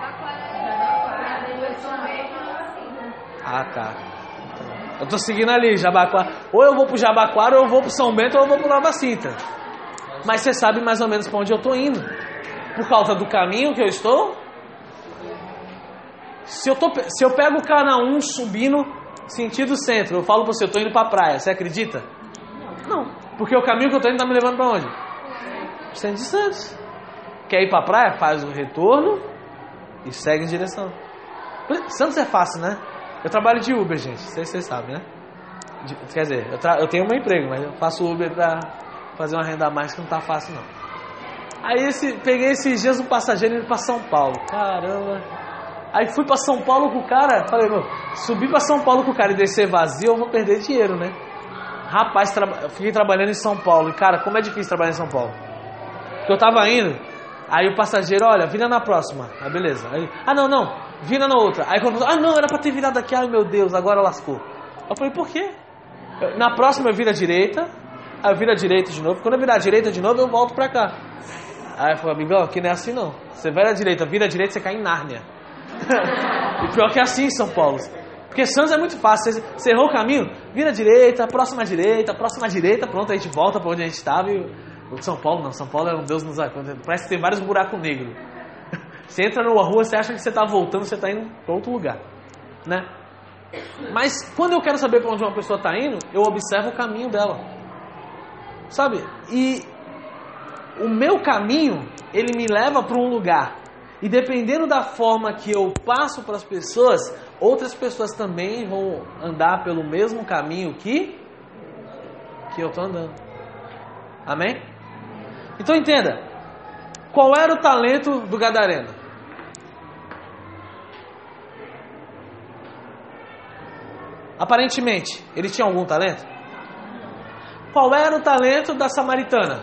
S1: Ah, tá. Eu tô seguindo ali, Jabaquara. Ou eu vou pro Jabaquara, ou eu vou pro São Bento, ou eu vou pro Nova Sintra. Mas você sabe mais ou menos para onde eu tô indo. Por causa do caminho que eu estou. Se eu, tô, se eu pego o Cana um subindo sentido centro, eu falo pra você, eu tô indo pra praia, você acredita? Não. Porque o caminho que eu tô indo tá me levando pra onde? Centro de Santos. Quer ir pra praia? Faz o retorno e segue em direção. Santos é fácil, né? Eu trabalho de Uber, gente. Vocês, vocês sabem, né? De, quer dizer, eu, tra... eu tenho um emprego, mas eu faço Uber pra fazer uma renda a mais que não tá fácil, não. Aí esse, peguei esses dias um passageiro indo pra São Paulo. Caramba. Aí fui pra São Paulo com o cara. Falei, meu, subir pra São Paulo com o cara e descer vazio, eu vou perder dinheiro, né? Rapaz, tra... eu fiquei trabalhando em São Paulo. E cara, como é difícil trabalhar em São Paulo. Porque eu tava indo. Aí o passageiro, olha, vira na próxima. Ah, beleza. Aí, ah, não, não. Vira na outra. Aí quando ah, não, era pra ter virado aqui. Ai, meu Deus, agora lascou. Eu falei, por quê? Eu, na próxima eu viro à direita. Aí eu viro à direita de novo. Quando eu virar à direita de novo, eu volto pra cá. Aí eu falei, amigão, aqui não é assim não. Você vai à direita, vira à direita, você cai em Nárnia. E pior que é assim em São Paulo. Porque Santos é muito fácil. Você, você errou o caminho, vira à direita, próxima à direita, próxima à direita. Pronto, a gente volta pra onde a gente estava. E o São Paulo não. São Paulo é um Deus nos acuda. Parece que tem vários buracos negros. Você entra numa rua, você acha que você está voltando, você está indo para outro lugar, né? Mas quando eu quero saber para onde uma pessoa está indo, eu observo o caminho dela, sabe? E o meu caminho, ele me leva para um lugar. E dependendo da forma que eu passo para as pessoas, outras pessoas também vão andar pelo mesmo caminho que que eu estou andando. Amém? Então entenda. Qual era o talento do gadareno? Aparentemente, ele tinha algum talento? Qual era o talento da samaritana?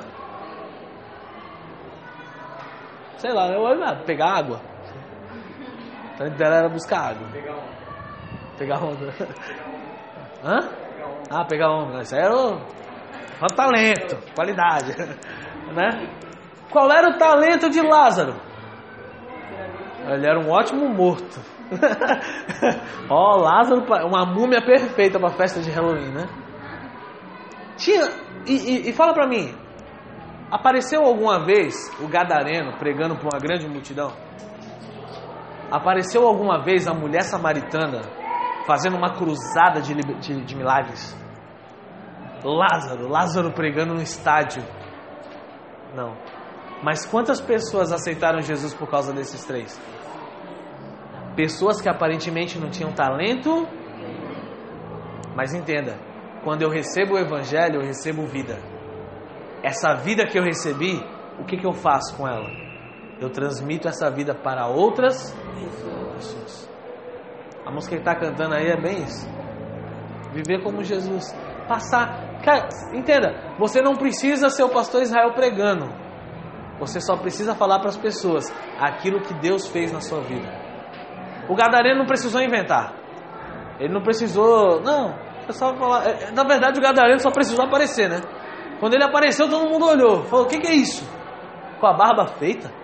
S1: Sei lá, eu olho, pegar água. O talento dela era buscar água.
S2: Pegar onda.
S1: Pegar onda. Hã? Ah, pegar onda. Isso aí era o, o talento, qualidade, né? Qual era o talento de Lázaro? Ele era um ótimo morto. Ó, oh, Lázaro, uma múmia perfeita para a festa de Halloween, né? Tinha, e, e, e fala para mim, apareceu alguma vez o gadareno pregando para uma grande multidão? Apareceu alguma vez a mulher samaritana fazendo uma cruzada de, de, de milagres? Lázaro, Lázaro pregando no estádio? Não. Mas quantas pessoas aceitaram Jesus por causa desses três? Pessoas que aparentemente não tinham talento, mas entenda, quando eu recebo o Evangelho, eu recebo vida. Essa vida que eu recebi, o que, que eu faço com ela? Eu transmito essa vida para outras pessoas. A música que está cantando aí é bem isso. Viver como Jesus. Passar. Cara, entenda, você não precisa ser o pastor Israel pregando. Você só precisa falar para as pessoas aquilo que Deus fez na sua vida. O gadareno não precisou inventar. Ele não precisou... Não, é só falar... Na verdade, o gadareno só precisou aparecer, né? Quando ele apareceu, todo mundo olhou. Falou, o que, que é isso? Com a barba feita?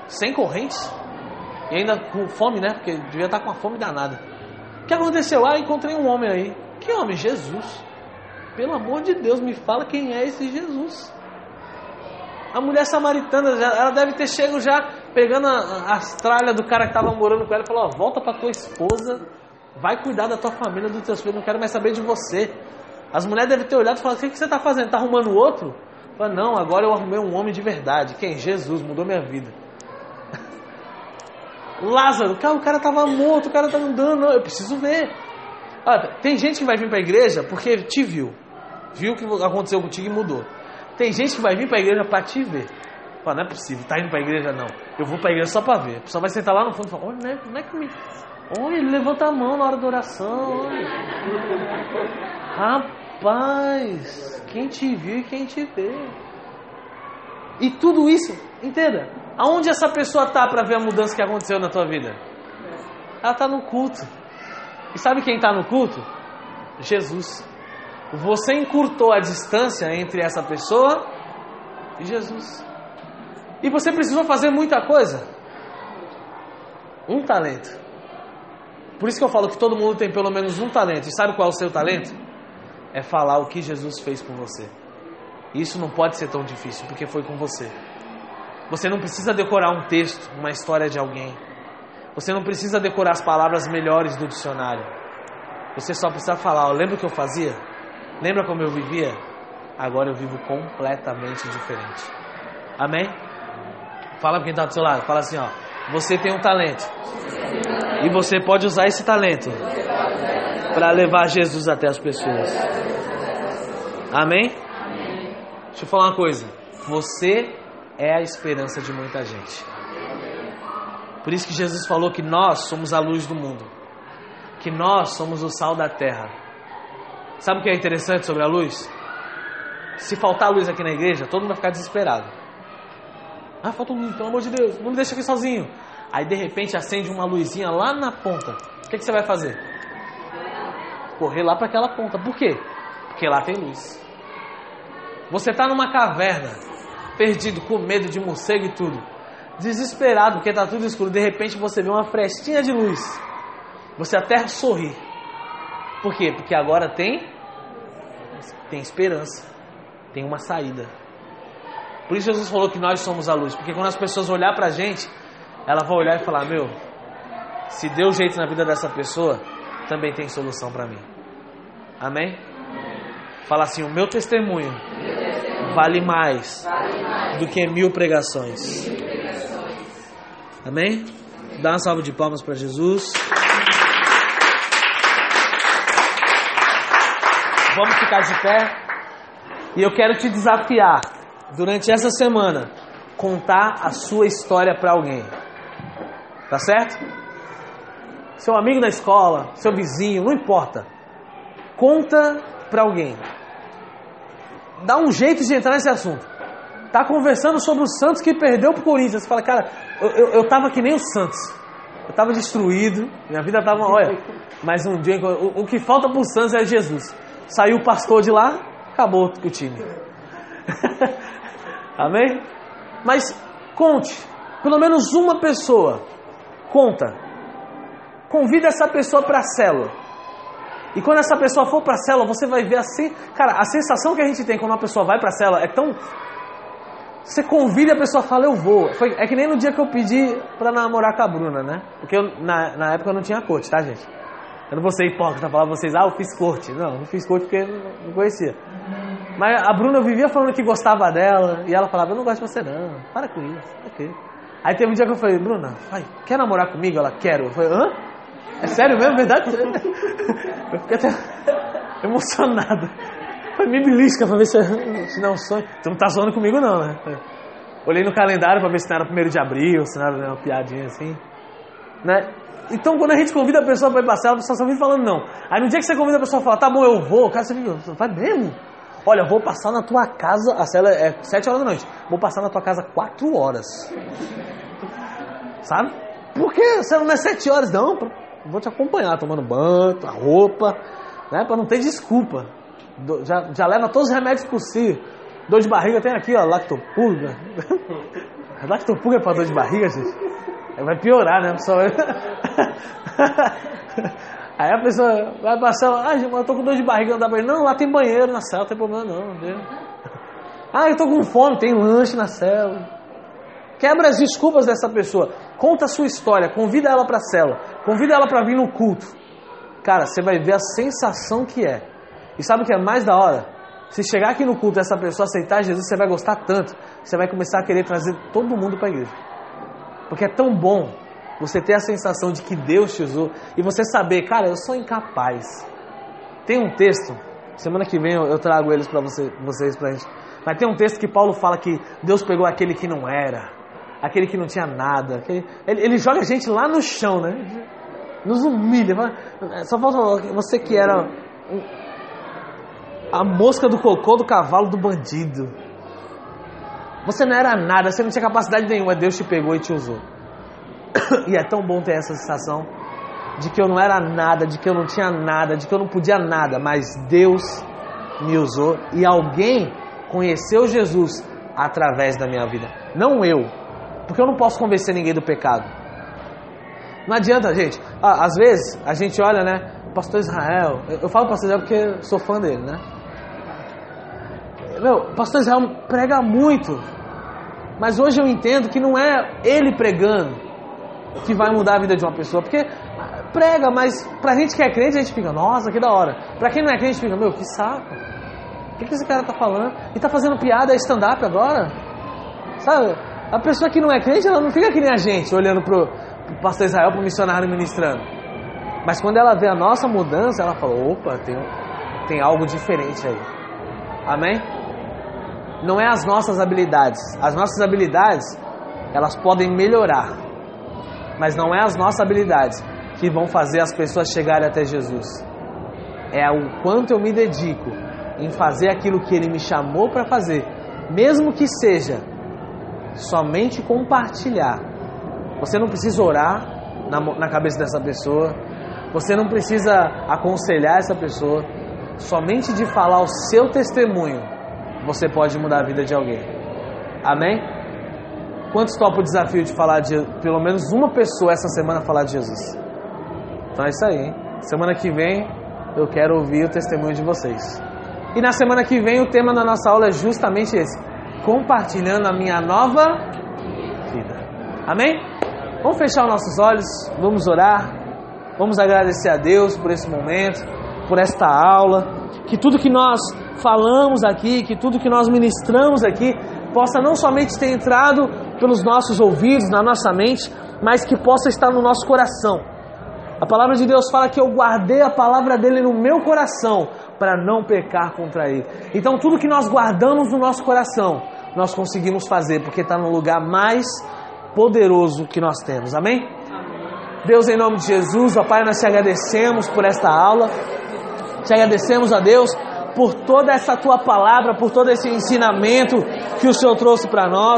S1: sem correntes, e ainda com fome, né? Porque devia estar com uma fome danada. O que aconteceu? Ah, encontrei um homem aí. Que homem? Jesus. Pelo amor de Deus, me fala quem é esse Jesus. A mulher samaritana, ela deve ter chego já pegando as tralhas do cara que estava morando com ela e falou: ó, volta para tua esposa, vai cuidar da tua família, dos teus filhos, não quero mais saber de você. As mulheres devem ter olhado e falado: o que você está fazendo? Está arrumando outro? Fala: não, agora eu arrumei um homem de verdade. Quem? Jesus, mudou minha vida. Lázaro, cara, o cara estava morto, o cara estava andando, eu preciso ver. Olha, tem gente que vai vir para a igreja porque te viu, viu o que aconteceu contigo e mudou. Tem gente que vai vir para a igreja para te ver. Fala: não é possível, tá indo para a igreja? Não, eu vou para a igreja só para ver. A pessoa vai sentar lá no fundo e fala: olha, não é, não é que me... olha, ele levanta a mão na hora da oração, olha. Rapaz, quem te viu e quem te vê. E tudo isso, entenda, aonde essa pessoa está para ver a mudança que aconteceu na tua vida? Ela está no culto. E sabe quem está no culto? Jesus. Você encurtou a distância entre essa pessoa e Jesus. E você precisou fazer muita coisa. Um talento. Por isso que eu falo que todo mundo tem pelo menos um talento. E sabe qual é o seu talento? É falar o que Jesus fez por você. E isso não pode ser tão difícil, porque foi com você. Você não precisa decorar um texto, uma história de alguém. Você não precisa decorar as palavras melhores do dicionário. Você só precisa falar: ó, lembra o que eu fazia? Lembra como eu vivia? Agora eu vivo completamente diferente. Amém? Fala pra quem está do seu lado. Fala assim, ó: você tem um talento. E você pode usar esse talento para levar Jesus até as pessoas. Amém? Deixa eu falar uma coisa. Você é a esperança de muita gente. Por isso que Jesus falou que nós somos a luz do mundo. Que nós somos o sal da terra. Sabe o que é interessante sobre a luz? Se faltar luz aqui na igreja, todo mundo vai ficar desesperado. Ah, falta luz, pelo amor de Deus, não me deixa aqui sozinho. Aí de repente acende uma luzinha lá na ponta. O que, que você vai fazer? Correr lá para aquela ponta. Por quê? Porque lá tem luz. Você está numa caverna, perdido, com medo de morcego e tudo, desesperado porque está tudo escuro. De repente você vê uma frestinha de luz. Você até sorri. Por quê? Porque agora tem tem esperança, tem uma saída. Por isso Jesus falou que nós somos a luz. Porque quando as pessoas olhar pra gente, ela vai olhar e falar: meu, se deu jeito na vida dessa pessoa, também tem solução pra mim. Amém? Fala assim: o meu testemunho vale mais do que mil pregações. Amém? Dá uma salva de palmas para Jesus. Vamos ficar de pé. E eu quero te desafiar, durante essa semana, contar a sua história para alguém. Tá certo? Seu amigo da escola, seu vizinho, não importa. Conta para alguém. Dá um jeito de entrar nesse assunto. Tá conversando sobre o Santos que perdeu pro Corinthians. Você fala: cara, eu, eu, eu tava que nem o Santos. Eu tava destruído. Minha vida tava, olha. Mas um dia, o, o que falta pro Santos é Jesus. Saiu o pastor de lá, acabou o time. Amém? Mas conte. Pelo menos uma pessoa. Conta. Convida essa pessoa para a célula. E quando essa pessoa for para a célula, você vai ver assim... Cara, a sensação que a gente tem quando uma pessoa vai para a célula é tão... Você convida e a pessoa fala: eu vou. Foi, é que nem no dia que eu pedi para namorar com a Bruna, né? Porque eu, na, na época eu não tinha corte, tá, gente? Eu não vou ser hipócrita falar pra vocês: ah, eu fiz corte. Não, não fiz corte porque não, não conhecia. Mas a Bruna, eu vivia falando que gostava dela. E ela falava: eu não gosto de você não, para com isso. Ok. Aí teve um dia que eu falei: Bruna, vai, quer namorar comigo? Ela: quero. Eu falei: hã? É sério mesmo? Verdade? Eu fiquei até emocionado. Foi me belisca pra ver se, se não é um sonho. Você não tá zoando comigo não, né? Olhei no calendário pra ver se não era primeiro de abril, se não era uma piadinha assim, né? Então quando a gente convida a pessoa pra ir pra célula, a pessoa só vem falando não. Aí no dia que você convida a pessoa a falar: tá bom, eu vou. O cara, você fica: vai mesmo? Olha, eu vou passar na tua casa, a célula é sete horas da noite, vou passar na tua casa quatro horas. Sabe? Por que a célula não é sete horas? Não, vou te acompanhar, tomando banho, a roupa, né? Pra não ter desculpa. Já, já leva todos os remédios possíveis. Dor de barriga tem aqui, ó, lactopurga. Lactopurga é pra dor de barriga, gente? Aí vai piorar, né? A pessoa vai... Aí a pessoa vai passar, ah, eu tô com dor de barriga, não dá pra ir. Não, lá tem banheiro na cela, não tem problema não. Deus. Ah, eu tô com fome, tem lanche na cela. Quebra as desculpas dessa pessoa. Conta a sua história, convida ela pra cela, convida ela pra vir no culto. Cara, você vai ver a sensação que é. E sabe o que é mais da hora? Se chegar aqui no culto e essa pessoa aceitar Jesus, você vai gostar tanto, você vai começar a querer trazer todo mundo pra igreja. Porque é tão bom você ter a sensação de que Deus te usou e você saber, cara, eu sou incapaz. Tem um texto, semana que vem eu trago eles para você, vocês pra gente. Mas tem um texto que Paulo fala que Deus pegou aquele que não era, aquele que não tinha nada. Aquele, ele, ele joga a gente lá no chão, né? Nos humilha. Só falta você que era a mosca do cocô do cavalo do bandido. Você não era nada, você não tinha capacidade nenhuma. Deus te pegou e te usou. E é tão bom ter essa sensação de que eu não era nada, de que eu não tinha nada, de que eu não podia nada, mas Deus me usou e alguém conheceu Jesus através da minha vida. Não eu, porque eu não posso convencer ninguém do pecado. Não adianta, gente. Às vezes a gente olha, né, pastor Israel, eu falo pastor Israel porque sou fã dele, né? Meu, pastor Israel prega muito, mas hoje eu entendo que não é ele pregando que vai mudar a vida de uma pessoa, porque prega, mas pra gente que é crente, a gente fica, nossa, que da hora. Pra quem não é crente, fica, meu, que saco. O que, que esse cara tá falando? E tá fazendo piada, é stand-up agora? Sabe? A pessoa que não é crente, ela não fica que nem a gente, olhando pro, pro pastor Israel, pro missionário ministrando. Mas quando ela vê a nossa mudança, ela fala, opa, tem, tem algo diferente aí. Amém? Não é as nossas habilidades. As nossas habilidades, elas podem melhorar. Mas não é as nossas habilidades que vão fazer as pessoas chegarem até Jesus. É o quanto eu me dedico em fazer aquilo que Ele me chamou para fazer. Mesmo que seja somente compartilhar. Você não precisa orar na, na cabeça dessa pessoa. Você não precisa aconselhar essa pessoa. Somente de falar o seu testemunho, você pode mudar a vida de alguém. Amém? Quantos topam o desafio de falar de pelo menos uma pessoa essa semana falar de Jesus? Então é isso aí, hein? Semana que vem eu quero ouvir o testemunho de vocês. E na semana que vem o tema da nossa aula é justamente esse: compartilhando a minha nova vida. Amém? Vamos fechar os nossos olhos, vamos orar, vamos agradecer a Deus por esse momento, por esta aula, que tudo que nós falamos aqui, que tudo que nós ministramos aqui, possa não somente ter entrado pelos nossos ouvidos, na nossa mente, mas que possa estar no nosso coração. A palavra de Deus fala que eu guardei a palavra dele no meu coração para não pecar contra ele. Então tudo que nós guardamos no nosso coração, nós conseguimos fazer, porque está no lugar mais poderoso que nós temos. Amém? Amém. Deus, em nome de Jesus, ó Pai, nós te agradecemos por esta aula. Te agradecemos, ó Deus, por toda essa tua palavra, por todo esse ensinamento que o Senhor trouxe para nós.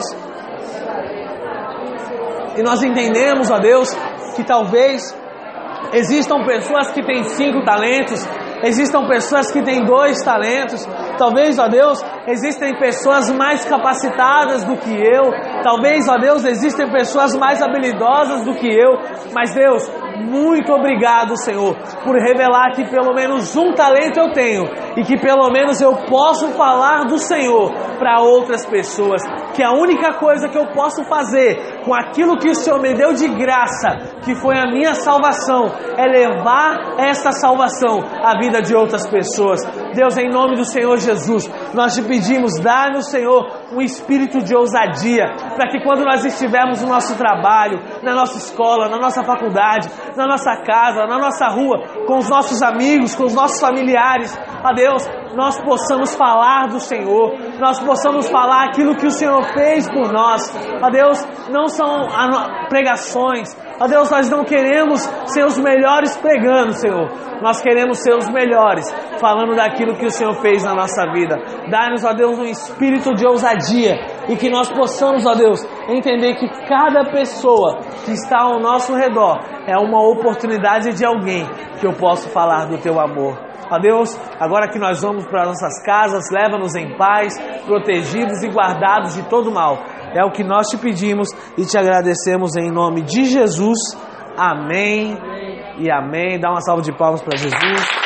S1: E nós entendemos, ó Deus, que talvez existam pessoas que têm cinco talentos, existam pessoas que têm dois talentos, talvez, ó Deus, existem pessoas mais capacitadas do que eu, talvez, ó Deus, existem pessoas mais habilidosas do que eu, mas Deus, muito obrigado, Senhor, por revelar que pelo menos um talento eu tenho e que pelo menos eu posso falar do Senhor para outras pessoas, que a única coisa que eu posso fazer com aquilo que o Senhor me deu de graça, que foi a minha salvação, é levar esta salvação à vida de outras pessoas. Deus, em nome do Senhor Jesus, nós te pedimos, dá-nos, Senhor, um espírito de ousadia, para que quando nós estivermos no nosso trabalho, na nossa escola, na nossa faculdade, na nossa casa, na nossa rua, com os nossos amigos, com os nossos familiares, ó Deus, nós possamos falar do Senhor, nós possamos falar aquilo que o Senhor fez por nós. Ó Deus, não são pregações, ó Deus, nós não queremos ser os melhores pregando, Senhor, nós queremos ser os melhores falando daquilo que o Senhor fez na nossa vida. Dá-nos, ó Deus, um espírito de ousadia e que nós possamos, ó Deus, entender que cada pessoa que está ao nosso redor é uma oportunidade de alguém que eu posso falar do teu amor. Ó Deus, agora que nós vamos para nossas casas, leva-nos em paz, protegidos e guardados de todo mal.
S4: É o que nós te pedimos e te agradecemos em nome de Jesus. Amém e amém. Dá uma salva de palmas para Jesus.